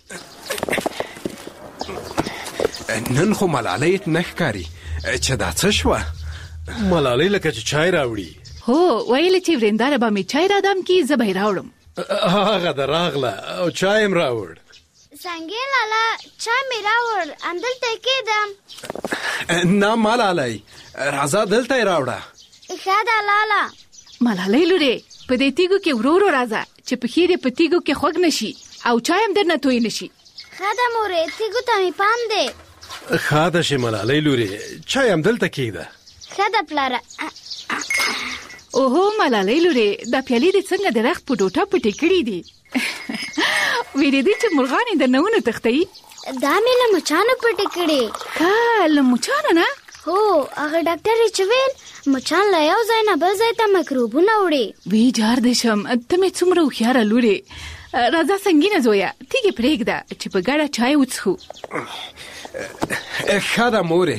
نن خو ملالۍ نه ښکاري چې دا څه شوه؟ ملالۍ لکه چې چای راوړي. هو ویلې چې ورېنداره به مې چای رادم کې زه به یې راوړم. هغه د راغله او چای م راوړ. سنگین لالا چای مې راوړ، همدلته کېدم. نه ملالۍ راځه دلته یې راوړه. ښه ده لالا. ملالۍ لورې په دې تیږو کې ورو ورو راځه چې پښې دې په تیږو کې خوږ نشي او چای هم درنه توی نشي. ښه ده مورې تیږو ته مې پام دی. ښه ده چې ملالۍ لورې چای هم دلته کېږده. ښه ده پلاره. اوهو ملالۍ لورې دا پیالې دې څنګه د رخت په ټوټه پټې کړي دي؟ ویرېدې چې مرغان یې درنه ونه تښتوي؟ دا مې له مچانو پټې کړې. ښه له مچانو نه؟ هو هغه ډاکټر یې چې ویل مچان له یو ځای نه بل ځای ته میکروبونه وړي. وی جار دې شم ته مې څومره هوښیاره لورې. راځه سنگینه زویه تیږې پرېږده چې په ګډه چای وڅښو. ښه ده مورې.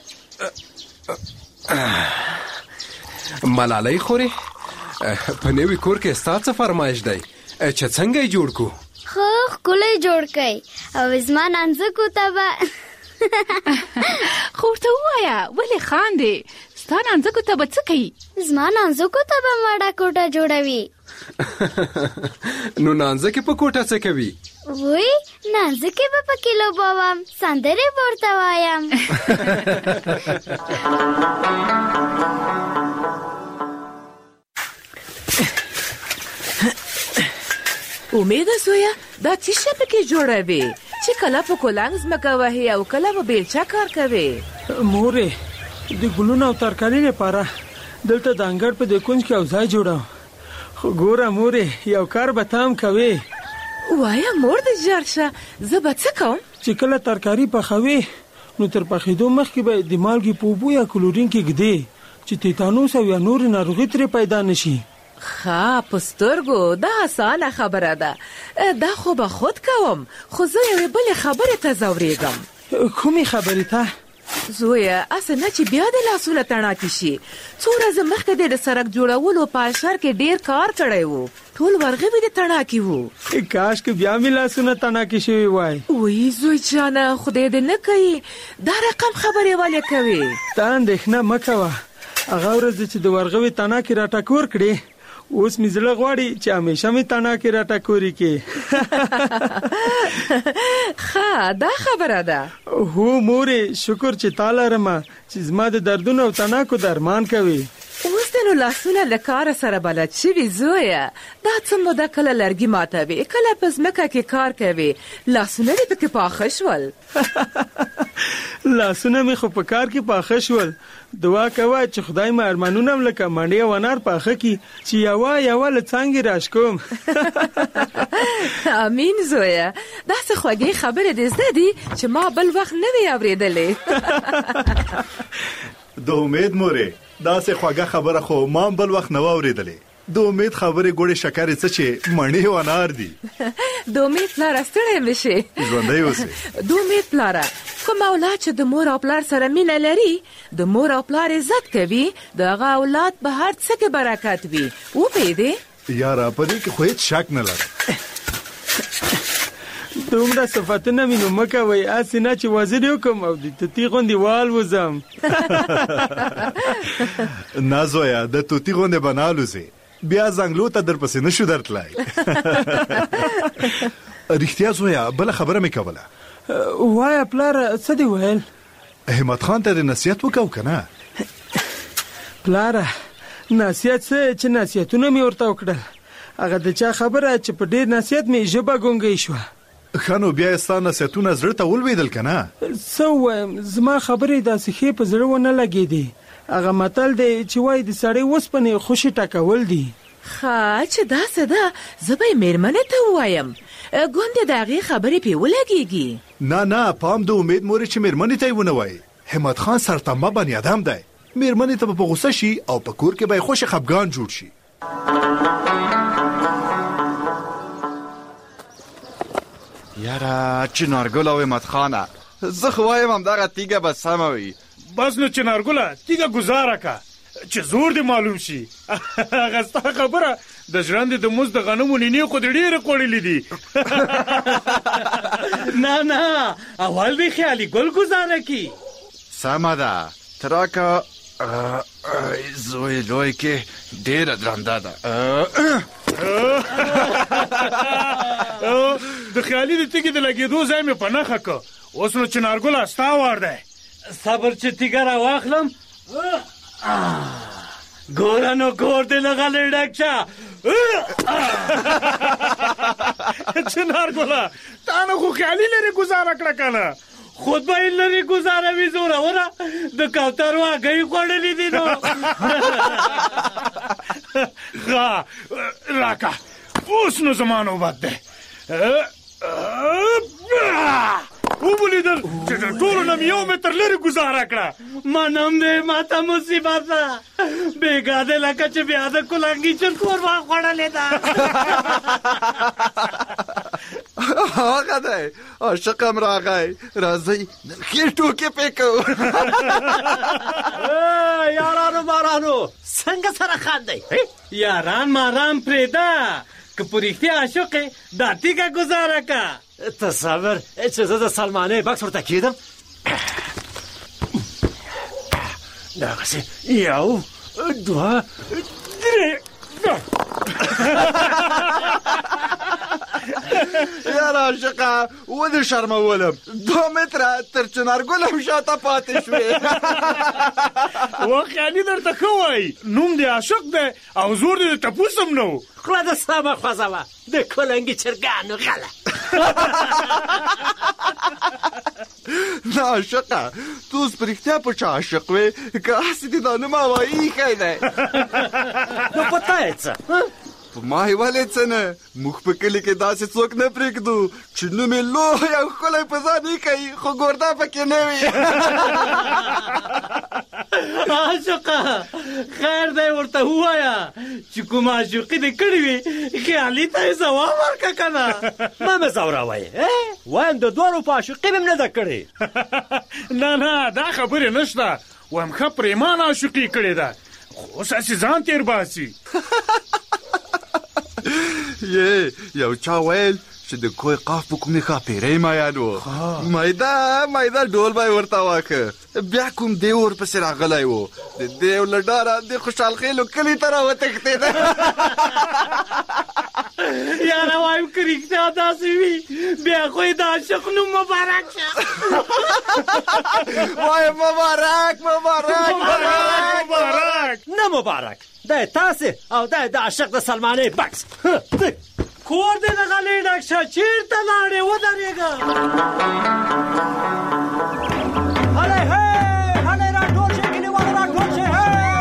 ملالۍ خورې په نوي کور کې ستا څه فرمایش دی چې څنګه یې جوړ کړو؟ خو ښکلی جوړ کړئ او زما نانځکو ته به خو ورته ووایه ولې خاندې؟ ستا نانځکو ته به څه کوي؟ زما نانځکو ته به مړه کوټه جوړوي. نو نانځکې په کوټه څه کوي؟ وی نانځکې به پکې لوبوم، سندرې به ورته وایم. امیده زویا دا څه شی پکې جوړوي چې کله په کولنګ ځمکه وهي او کله په بیلچه کار کوي؟ مورې د ګلونو او ترکاري لپاره دلته د انګړ په دې کونج کې یو ځای جوړم. خو ګوره مورې یو کار به تام کوې. وایا مور دې ژر شه زه به څه کوم؟ چې کله ترکاري پخوې نو تر پخېدو مخکې به د مالګې په اوبو یا کلورین کې ږدې چې تیتانوس او یا نورې ناروغي ترې پیدا نشي. ښه په سترګو دا اسانه خبره ده، دا خو به خود کوم، خو زه یوې بلې خبرې ته ځورېږم. کومې خبرې ته؟ زویا اسنه چې بیا د لاسونو تڼاکې شي. څو ورځې مخکې د سړک جوړولو په اشر کې ډیر کار کړی وو. ټول ورغوي د تڼاکې وو. کاش کې بیا مې لاسونه تڼاکې شوي وای. وای زوی جانه خدای دې نه کوي دا رقم خبرې ولې کوي. ته اندېښنه مه کوه. هغه ورځ چې د ورغوي تڼاکې راټکور کړې اوس مې زړه غواړي چې همیشه مې تڼاکې راټکورې کې. ښه دا خبره ده. هو مورې شکر چې تا لرمه چې زما د دردونو او تڼاکو درمان کوي. اوس نو لاسونه له کار سره بلد شوي زویه. دا څه موده کله لرګي ماتوي کله په ځمکه کې کار کوي. لاسونه دې پکې پاخه شول. لاسونه مې خو په کار کې پاخه شول. دعا کوه چې خدای مې ارمانونه لکه منډې او انار پاخه کړي چې یوه یوه له څانګې راشکوم. امین زویه. داسې خوږې خبرې دې زده دي چې ما بل وخت نه وي اورېدلې. د امید مورې داسې خوږه خبره خو ما بل وخت نه واورېدلې. د امید خبرې ګوړې شکرې څه چې مڼې او انار دي. د امید پلاره ستړی مه شې. ژوندی اوسې. د امید پلاره کوم اولاد چې د مور او پلار سره مینه لري د مور او پلار عزت کوي د هغه اولاد به هر څه کې برکت وي. وپوهېدې یاره په دې کې خو هېڅ شک نه لرم. دومره صفتونه مې نو مه کوئ هسې نه چې وزیر یې وکړم او د توتي غوندې والوځم. نه زویه د توتي غوندې به نه الوځې. بیا زنګلو ته در پسې نه شو درتلی. رښتیا زویه بله خبره مې کوله. وایه پلاره څه دې ویل؟ همت خان ته د نصیحت وکړو که نه؟ پلاره نصیحت څه چې نصیحتونه مې ورته وکړل. هغه د چا خبره چې په ډېر نصیحت مې ژبه ګونګۍ شوه. ښه نو بیا یې ستا نصیحتونه زړه ته ولوېدل که نه؟ څه ووایم زما خبرې داسې ښې په زړه ونه لګېدې. هغه متل دی چې وایي د سړی اوسپنې خوشې ټکول دي. ښه چې داسې ده زه به یې مېرمنې ته ووایم ګوندې د هغې خبرې پې ولګېږي. نه نه پام د امید مورې چې مېرمنې ته یې ونه وایي. همت خان سرتمبه بني ادم دی. مېرمنې ته به په غوسه شي او په کور کې به یې خوشې خفګان جوړ شي. یاره چنارګل او همت خانه زه خو وایم همدغه تیږه به سمه وي. بس نو چنارګله تیږه ګزاره که چې زور دې معلوم شي. هغه ستا خبره د ژرندې د مزد د غنمو نینې خو دې ډېرې خوړلې دي. نه نه اول دې خیالي ګل ګزاره کي. سمه ده ته راکه زوی لوی کې ډېره درنده ده. د خیالي د تیږې د لګېدو ځای مې په نښه که. اوس نو چنارګله ستا وار دی. صبر چې تیږه را واخلم. ګوره نو کور دې له غلې ډک شه. چنارګله تا نه خو خیالي لرې ګزاره کړه که نه. خود به یې لرې ګزاره وي زوروره د کوترو هګۍ خوړلې دي نو. ښه راکه اوس نو زما نوبت دی. وبلیدل چې د ټولو نه مې یو متر لرې ګزاره کړه. منم دی ما ته مصیبت ده. بېګا دی لکه چې بیا د کلنګي چلکور ما خوړلې ده. هغه دی عاشق هم راغی راځئ نن ښې ټوکې پې کوو. یارانو مارانو څنګه سره خاندئ؟ یاران ماران پرېږده که په رښتیا عاشق یې دا تیږه ګزاره که. تصور چې زه د سلمانۍ بکس ورته کېدم دغسې یو دوه درې. یاره عاشقه ولې شرمولم. دوه متره تر چنارګل هم شاته پاتې شوې. وخیالي درته ښه وایي نوم دې عاشق دی او زور دې د ټپوس هم نه و. خوله د سمه خوځوه د کلنګي چرګانو غله. نه عاشقه تو اوس په رښتیا په چا عاشق وې که هسې دې دا نوم هوایي ایښی دی؟ نو په تا یې څه؟ په ما یې ولې څه نه. موږ په کلي کې داسې څوک نه پرېږدو چې نوم یې لوی او ښکلی په ځان ایښی خو ګورده پکې نه وي. عاشقه خیر دی ورته وایا چې کوم عاشقي دې کړې وي خیالي ته ځواب ورکړه کنه. ما مې زوراوی وایم د دوړو په عاشقي مې نه ده کړې. نه نه دا خبرې نشته. وایم ښه پریمانه عاشقي کړې ده خو اوس هسې ځان تېر باسي. یې یو چا ویل چې د کوی قاف په کومې ښاپېرۍ مایان و. مایده مایده ډول به یې ورته واکه. بیا کوم دیو ورپسې راغلی و. د دیو له ډاره د خوشحال خیلو کلي ته راوتښتېده. یاره وایم که رښتیا داسې وي بیا خو یې د عاشق نوم مبارک شه. وایم مبارک مبارک مبارک نه مبارک دی تاسې او دی د عاشق د سلمانۍ بکس. کور دې د غلې ډک شه چېرته لاړې ودرېږه. هلئ هی هلئ راټول شئ کلیوالو راټول شئ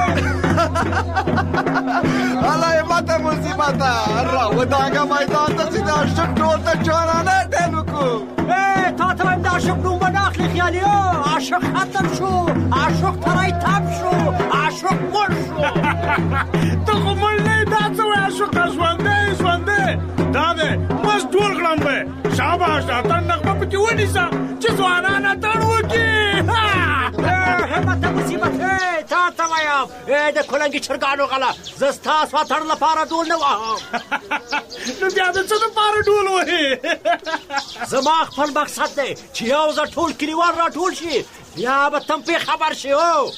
هلئ ماته مصیبته راودانګه میدان ته چې د عاشق ډول ته جانانه ډېل وکړو. تا ته وایم د عاشق نوم به نه اخلي خیالي عاشق ختم شو عاشق تری تم شو عاشق مړ شو. ته خو مړ نه یې دا څه وایې عاشقه ژوندی ژوندی دا دی بس ټول کړم به شاباش د اتڼ نغمه پکې ونیسه چې ځوانان اتڼ وکړي. همت مصیبت تا ته وایم د کلنګي چرګانو غله زه ستاسو اتڼ لپاره ډول نه وهم. نو بیا د څه دپاره ډول وهې؟ زما خپل مقصد دی چې یو ځل ټول کلیوال راټول شي بیا به تم پې خبر شي.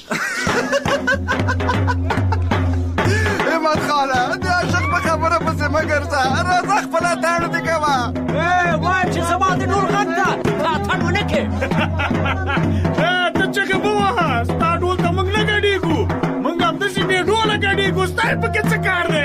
همت خانه د عاشق په خبره پسې مه ګرځه راځه خپل اتڼ دې کوه. وایم چې زما د ډول غږ ته ته اتڼ ونه کړې. ته چغې مه وهه ستا ډول ته موږ نه ګډېږو موږ همداسې بې ډوله ګډېږو ستا یې پکې څه کار دی؟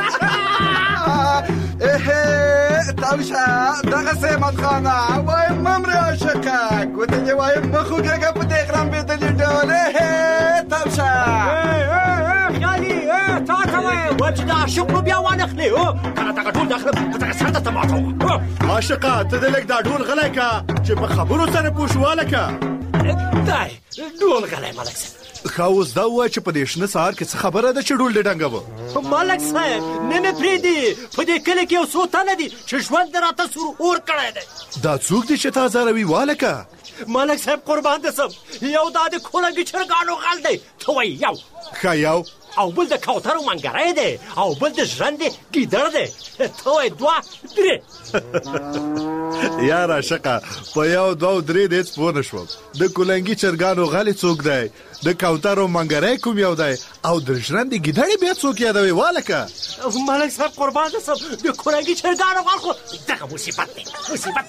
تمشه دغسې همت خانه وایم ممرې عاشقه ګوتې دې وایم مه خوږېږه په دې غرمبېدلي ډول. تمشه خیالي تا ته وایم وایم چې د عاشق نو بیا وانخلې کله دغه ډول داخله په دغه سر درته ماتوم. عاشقه ته دې لږ دا ډول غلی که چې په خبرو سره پوه شو هلکه. دی ډول غلی ملک صاحب. ښه اوس دا ووایه چې په دې شنه سهار کې څه خبره ده چې ډول دې ډنګوه؟ ملک صاحب نه مې پرېږدي په دې کلي کې یو څو تنه دي چې ژوند دې راته سور اور کړی دی. دا څوک دي چې تا ځاروي والکه؟ ملک صاحب قربان دې سم یو دا د کولنګي چرګانو غل دی ته وایي یو ښه یو او بل د کوترو منګری دی او بل د ژرندې ګیدړ دی ته وایي دوه درې. یار عاشقه په یو دوه درې دې هېڅ پوه نه شوم. د کولنګي چرګانو غلې څوک دی د کوترو منګری کوم یو دی او د ژرندې ګیدړې بیا څوک یادوي والکه؟ ملک صاحب قربان دې سم د کولنګي چرګانو غل خو دغه مصیبت دی مصیبت.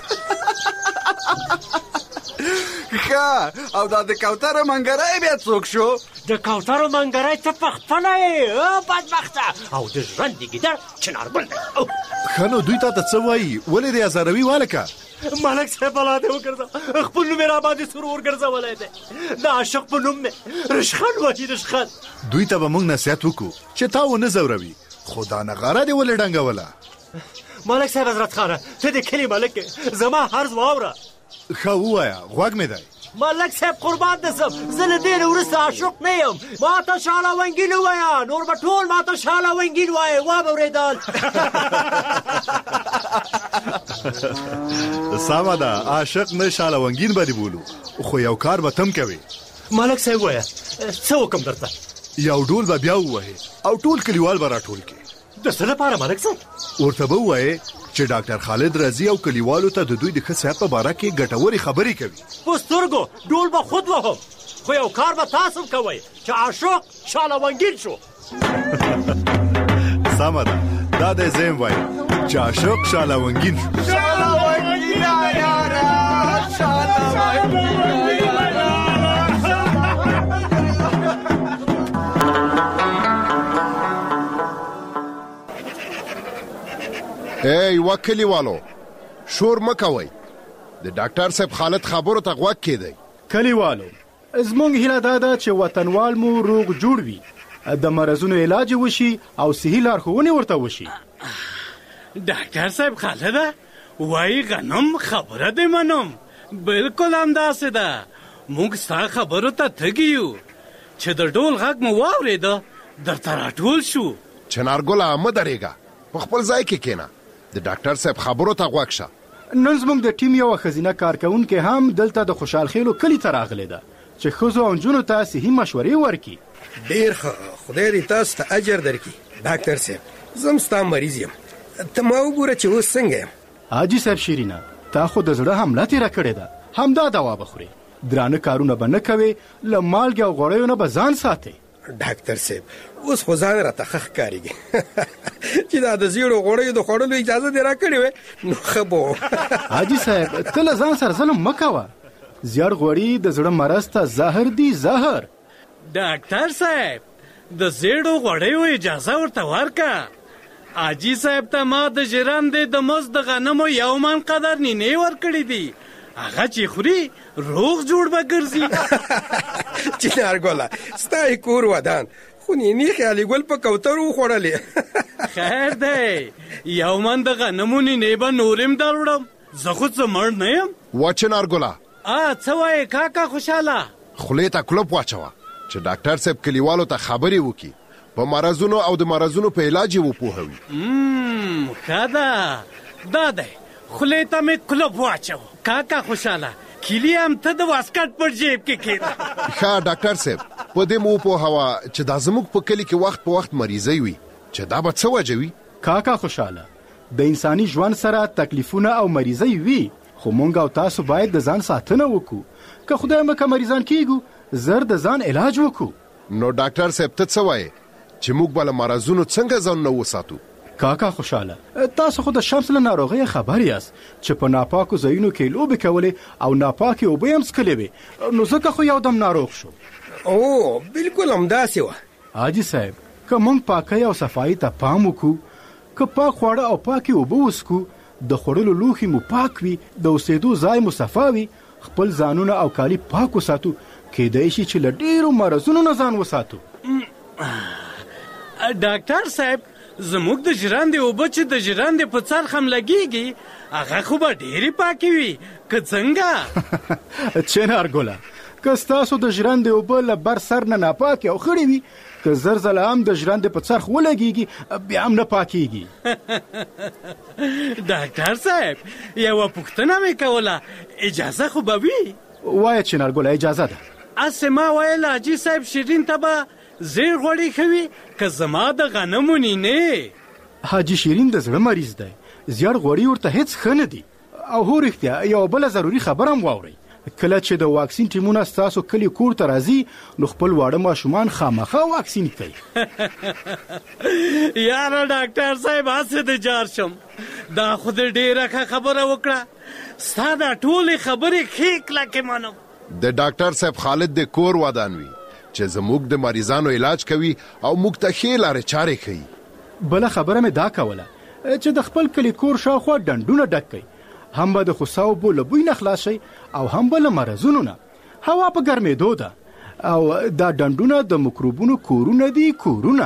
ښه او دا د کوترو منګری بیا څوک شو؟ د کوترو منګری ته پخپله یې بدبخته او د ژرندې ګیدړ چنارګل دی. ښه نو دوی تا ته څه وایي ولې دې ازاروي والکه؟ ملک صاحب الله دې وګرځه خپل نوم یې راباندې سور ورګرځولی دی د عاشق په نوم مې رشخند وایي رشخند. دوی ته به موږ نصیحت وکړو چې تا ونه ځوروي خو دا نغاره دې ولې ډنګوله؟ ملک صاحب حضرت خانه ته د کلي ملک یې زما عرض واوره. ښه ووایه غوږ مې دی. ملک صاحب قربان دې سم زه له دې نه وروسته عاشق نه یم ما ته شاله ونګین ووایه نور به ټول ما ته شاله ونګین وایه وا به اورېدل. سمه ده عاشق نه شاله ونګین به دې بولو خو یو کار به تم کوې. ملک صاحب وایه څه وکړم درته؟ یو ډول به بیا ووهې او ټول کلیوال به راټول کړې. د څه لپاره ملک صاحب؟ ورته به ووایې چې ډاکټر خالد رضی او کلیوالو ته د دوی د ښه صحت په باره کې ګټورې خبرې کوي. په سترګو ډول به خود وهم خو یو کار به تاسو هم کوئ چې عاشق شاله ونګین شو. سمه ده دا دی زه یم وایم چې عاشق شاله ونګین شو. شاله ونګین یاره شاله ونګین ای وکلیوالو شور مکوئ د ډاکټر صاحب خالد خبرو ته غوږ کېدئ. کلیوالو زموږ هیله دا ده چې وطنوال مو روغ جوړ وي د مرزونو علاج وشي او صحي لارښوونې ورته وشي. ډاکټر صاحب خالده وایي غنم خبره دې منم بالکل همداسې ده موږ ستا خبرو ته تږي یو چې د ډول غږ مو واورېده درته راټول شو. چنارګله مه درېږه، په خپل ځای کې کېنه، د ډاکټر صاحب خبرو ته غوږ شه. نن زموږ د ټیم یوه ښځینه کارکوونکې هم دلته د خوشحال خیلو کلي ته راغلې ده چې ښځو او نجونو ته صحي مشورې ورکړي. ډېر ښه، خدای دې تاسو ته اجر درکړي. ډاکټر صاحب زم ستا مریض یم، ته ما وګوره چې اوس څنګه یم. حاجي صاحب شیرینه، تا خو د زړه حمله تېره کړې ده، همدا دوا به خورې، درانه کارونه به نه کوې، له مالګې او غوړیو نه به ځان ساتې. ډاکټر صاحب اوس خو ځان راته ښه ښکارېږي چې دا د زیړو غوړیو د خوړلو اجازه دې راکړې وې نو ښه به و. حاجي صاحب ته له ځان سره ظلم مه کوه، زیړ غوړي د زړه مرض ته زهر دي زهر. ډاکټر صاحب د زیړو غوړیو اجازه ورته ورکړه. حاجي صاحب ته ما د ژرندې د مزد د غنمو یو من قدر نینې ورکړې دي، هغه چې خوري روغ جوړ به ګرځي. چنارګله ستا یې کور ودان، خو نینې خیالي ګل په کوترو وخوړلې. خیر دی، یو من د غنمو نینې به نورم در وړم، زه خو څه مړ نه یم. وا چنارګله ا څه وایې کاکا خوشحاله؟ خولې ته کلوپ واچوه چې ډاکټر صاحب کلیوالو ته خبرې وکړي، په مرضونو او د مرضونو په علاج یې وپوهوي. ښه ده، دا دی خولې ته مې کلوپ واچو. کاکا خوشحاله کیلي هم ته د واسکټ پر جیب کې کېده. ښه ډاکټر صاحب په دې مو وپوهوه چې دا زموږ په کلي کې وخت په وخت مریضۍ وي، چې دا به څه وجه وي؟ کاکا خوشحاله د انساني ژوند سره تکلیفونه او مریضۍ وي، خو مونږ او تاسو باید د ځان ساتنه وکړو. که خدای مکه مریضان کیږو زر د ځان علاج وکړو. نو ډاکټر صاحب ته څه وایې چې موږ به له مرضونو څنګه ځانونه وساتو؟ کاکا خوشحاله تاسو خو د شمس له ناروغۍ خبر یاست چې په ناپاکو ځایونو کې لوبې کولې او ناپاکې اوبه هم څښلې وې، نو ځکه خو یو دم ناروغ شو. او بالکل همداسې وه. حاجي صاحب که موږ پاکۍ او صفایي ته پام وکړو، که پاک خواړه او پاکې اوبه وڅښو، د خوړلو لوښي مو پاک وي، د اوسېدو ځای مو صفا وي، خپل ځانونه او کالي پاک وساتو، کېدای شي چې له ډېرو مرضونو نه ځان وساتو. ډاکټر صاحب زموږ د ژرندې اوبه چې د ژرندې په څرخ هم لګېږي هغه خو به ډېرې پاکې وي، که څنګه؟ چنارګله که ستاسو د ژرندې اوبه له بر سر نه ناپاکې او خړې وي، که زر ځله هم د ژرندې په څرخ ولګېږي بیا هم نه پاکېږي. ډاکټر صاحب یوه پوښتنه مې کوله، اجازه خو به وي؟ وایه چنارګله اجازه ده. هسې ما ویل حاجي صاحب شیرین ته به زیړ غوړي ښه وي که زما د غنمو نینې؟ حاجي شیرین د زړه مریض دی، زیړ غوړي ورته هیڅ ښه نه دي. او هو رښتیا یوه بله ضروري خبره هم واورئ، کله چې د واکسین ټیمونه ستاسو کلي کور ته راځي نو خپل واړه ماشومان خامخا واکسین کړئ. یاره ډاکټر صاحب هسې د جار شم، دا خو د ډېره ښه خبره وکړه، ستا دا ټولې خبرې ښې کلکې منم. د ډاکټر صاحب خالد د کور ودان وي چې زموږ د مریضانو علاج کوي او موږ ته ښې لارې چارې ښیي. بله خبره مې دا کوله چې د خپل کلي کور شاوخوا ډنډونه ډک کړئ، هم به د خوسا اوبو له بوی نه خلاص شئ او هم به له مرضونو نه. هوا په ګرمېدو ده او دا ډنډونه د مکروبونو کورونه دي، کورونه.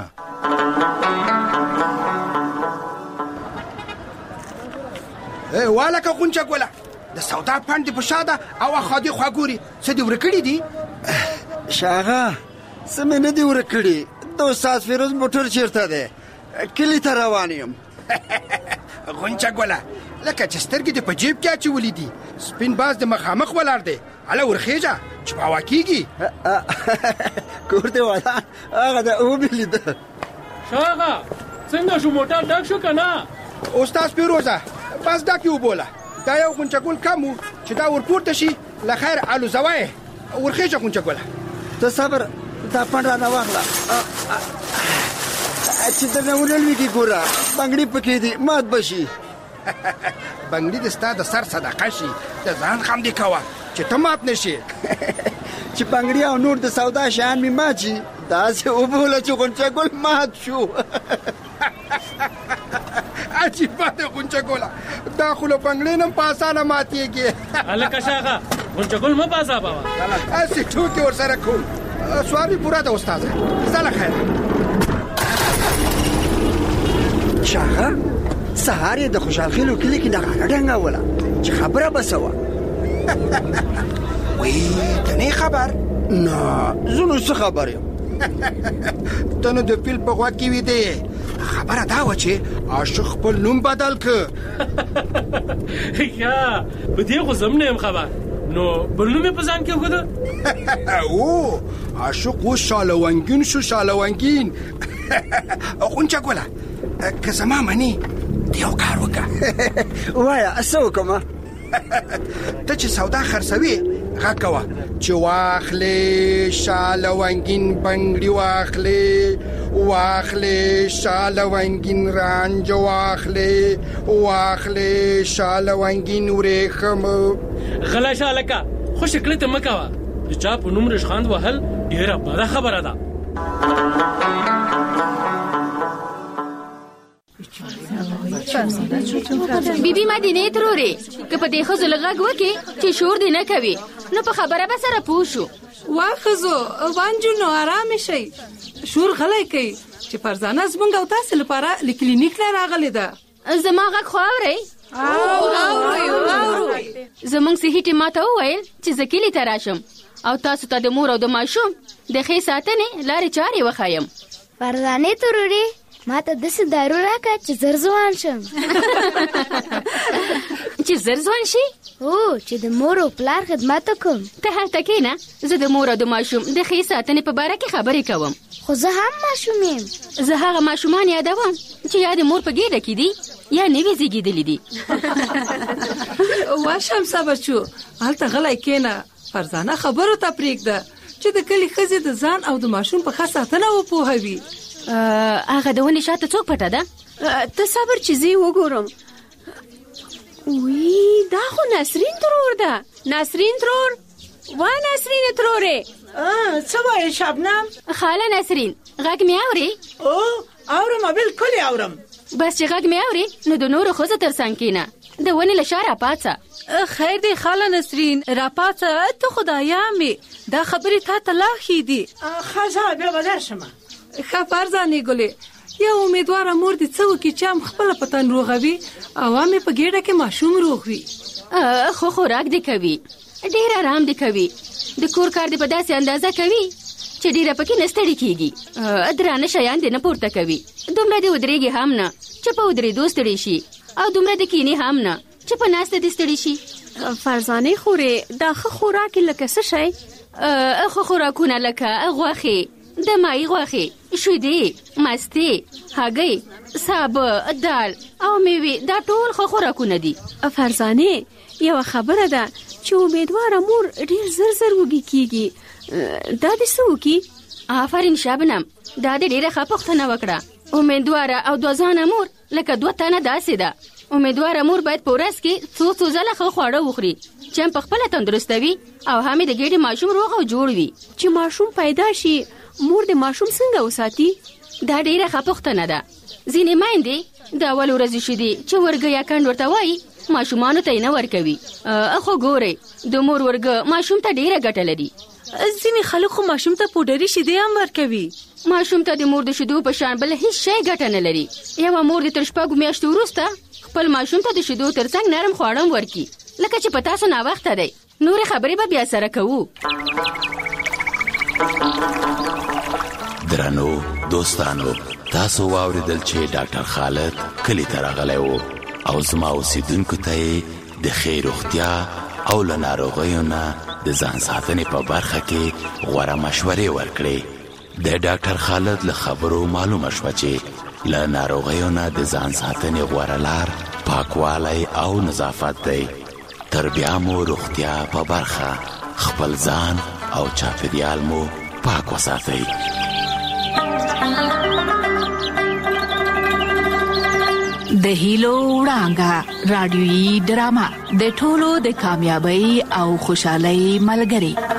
والکه غونچه ګوله د سودا پاڼ دې په شا ده او اخوا دې خوا ګوري، څه دې ورک کړي دي؟ شاغه څه مې نه دي ورک کړي، د استاد فیروز موټر چېرته دی؟ کلي ته روان یم. غونچه ګوله لکه چې سترګې دې په جیب کې اچولي دي، سپین باز د مخامخ ولاړ دی، هله ورخېږه چې په هوا کېږي. کور دې ودان هغه د اوبې لیده. شاغه څنګه شو موټر ډک شو که نه؟ استاد فیروزه بس ډک یې وبوله، دا یو غونچه ګل کم و چې دا ورپورته شي، له خیر الوزوه یې ورخېږه غونچه ګوله. ته صبر دا پاڼ رانه واخله چې درنه ورلوېږي، ګوره بنګړي پکې دي مات به شي. بنګړي د ستا د سر صدقه شي، د ځان خم دې کوه چې ته مات نه شي. چې بنګړي او نور د سودا شیان مې مات شي، داسې وبوله چې غونچه ګل مات شو. عجیبه دی غونچه ګوله، دا خو له بنګړي نه په اسانه ماتېږي. هلکه شاغه غونچه ګل مه بازابوه، هسې ټوکې ورسره کوم. سواري پوره ده استاده، ځله خیر. شاغه سهار یې د خوشحال خیلو کلي کې نغاره ډنګوله چې خبره به څه وه. وی ته نه خبر؟ نه زه نو څه خبر یم. ته نو د پیل په غوږ کې ویدې. خبره دا وه چې عاشق خپل نوم بدل که. یا په دې خو زم نه یم خبر. نو بل نوم یې په ځان کې وښوده؟ او عاشق اوس شالوانګین شو شالوانګین. غونچه ګله که زما منې ته یو کار وکړه. وایه څه وکړمه؟ ته چې سودا خرڅوي غږ کوه چې واخلې شالوانګین بنګړي واخلې واخلې شالوانګین رانج واخلې واخلې شالوانګین ورېښم. غلا شالکه خو شکلې ته مه کوه. د چا په نوم رشخاند وهل ډېره بده خبره ده. بیبي مدینې ترورې که په دې ښځو له غږ وکړې چې شور دې نه کوي نو په خبره به سره پوه شو. وا ښځو وانجونو آرامې شئ. شور غلی کوي چې فرزانه زموږ او تاسې لپاره له کلینیک نه راغلې ده. زما غږ خو اورئ؟ زموږ صحي ټیم ما ته وویل چې زه کلي ته راشم او تاسو ته د مور او د ماشوم د ښې ساتنې لارې چارې وښایم. فرزانې ترورې ما ته داسې دارو راکړه چې زر ځوان شم. چې زر ځوان شي؟ هو چې د مور او پلار خدمت وکړم. ته هلته کښېنه، زه د مور او د ماشوم د ښې ساتنې په باره کې خبرې کوم. خو زه هم ماشوم یم. زه هغه ماشومان یادوم چې یا د مور په ګېډه کې دي یا نوي زېږېدلي دي. واشه امسا بچو هلته غلی کښېنه. فرزانه خبرو ته پرېږده چې د کلي ښځې د ځان او د ماشوم په ښه ساتنه وپوهوي. هغه د ونې شاته څوک پټه ده؟ ته صبر چې زه یې وګورم. وی دا خو نسرین ترور ده. نسرین ترور؟ وا نسرین ترورې څه وایې شبنم؟ خاله نسرین غږ مې اورې؟ او اورم بالکل یې اورم. بس چې غږ مې اورې نو د نورو ښځو تر څنګ کښېنه. د ونې له شا راپاڅه. خیر دی خاله نسرین راپاڅه. ته خدایا مې دا خبرې تا ته لا ښې دي. ښه بیا به درشمه. ښه فرزانې ګلې یو امیدواره مور دې څه وکړي چې هم خپله په تن روغه وي او هم یې په ګېډه کې ماشوم روغ وي. خو خوراک دې کوي، ډېر آرام دې کوي، د کور کار دې په داسې اندازه کوي چې ډېره پکې نه ستړي کېږي. درانه شیان دې نه پورته کوي. دومره دې ودرېږي هم نه چې په ودرېدو ستړي شي او دومره دې کینې هم نه چې په ناسته دې ستړي شي. فرزانې خورې دا ښه خوراک یې لکه څه شی؟ ښه خوراکونه لکه غوښې، د ماهي غوښې، شیدې، مستې، هګۍ، سابه، دال او میوې، دا ټول ښه خوراکونه دي. فرزانې یوه خبره ده چې امیدواره مور ډېر زر زر وږې کېږي. دا دې څه وکړي؟ آفرین شبنم، دا دې ډېره ښه پوښتنه وکړه. امیدواره او دوه ځانه مور لکه دوه تنه داسې ده. امیدواره مور باید په ورځ کې څو څو ځله ښه خواړه وخوري چې هم پخپله تندرسته وي او هم د ګېډې ماشوم روغ او جوړ وي. چې ماشوم پیدا شي مور د ماشوم څنګه وساتي؟ دا ډېره ښه پوښتنه ده. ځینې میندې د اول ورځې شیدې چې ورګه یا کنډ ورته وایي ماشومانو ته یې نه ورکوي. خو ګورئ د مور ورګه ماشوم ته ډېره ګټه لري. ځینې خلک خو ماشوم ته پوډري شیدې هم ورکوي. ماشوم ته د مور د شیدو په شان بل هیڅ شی ګټه نه لري. یوه مور د تر شپږو میاشتو وروسته خپل ماشوم ته د شیدو تر څنګ نرم خواړه هم ورکي. لکه چې په تاسو ناوخته دی. نورې خبرې به بیا سره کوو. درنو دوستانو، تاسو واوریدل چې ډاکټر خالد کلی ته راغلی و او زما اوسیدونکو ته یې د ښې روغتیا او له ناروغیو نه د ځان ساتنې په برخه کې غوره مشورې ورکړې. د ډاکټر خالد له خبرو معلومه شوه چې له ناروغیو نه د ځان ساتنې غوره لار پاکوالی او نظافت دی. تر بیا مو روغتیا په برخه خپل ځان او چاپېریال مو پاک وساتئ. د هیلو وړانګه رادیويي ډرامه د ټولو د کامیابی او خوشحالۍ ملګری.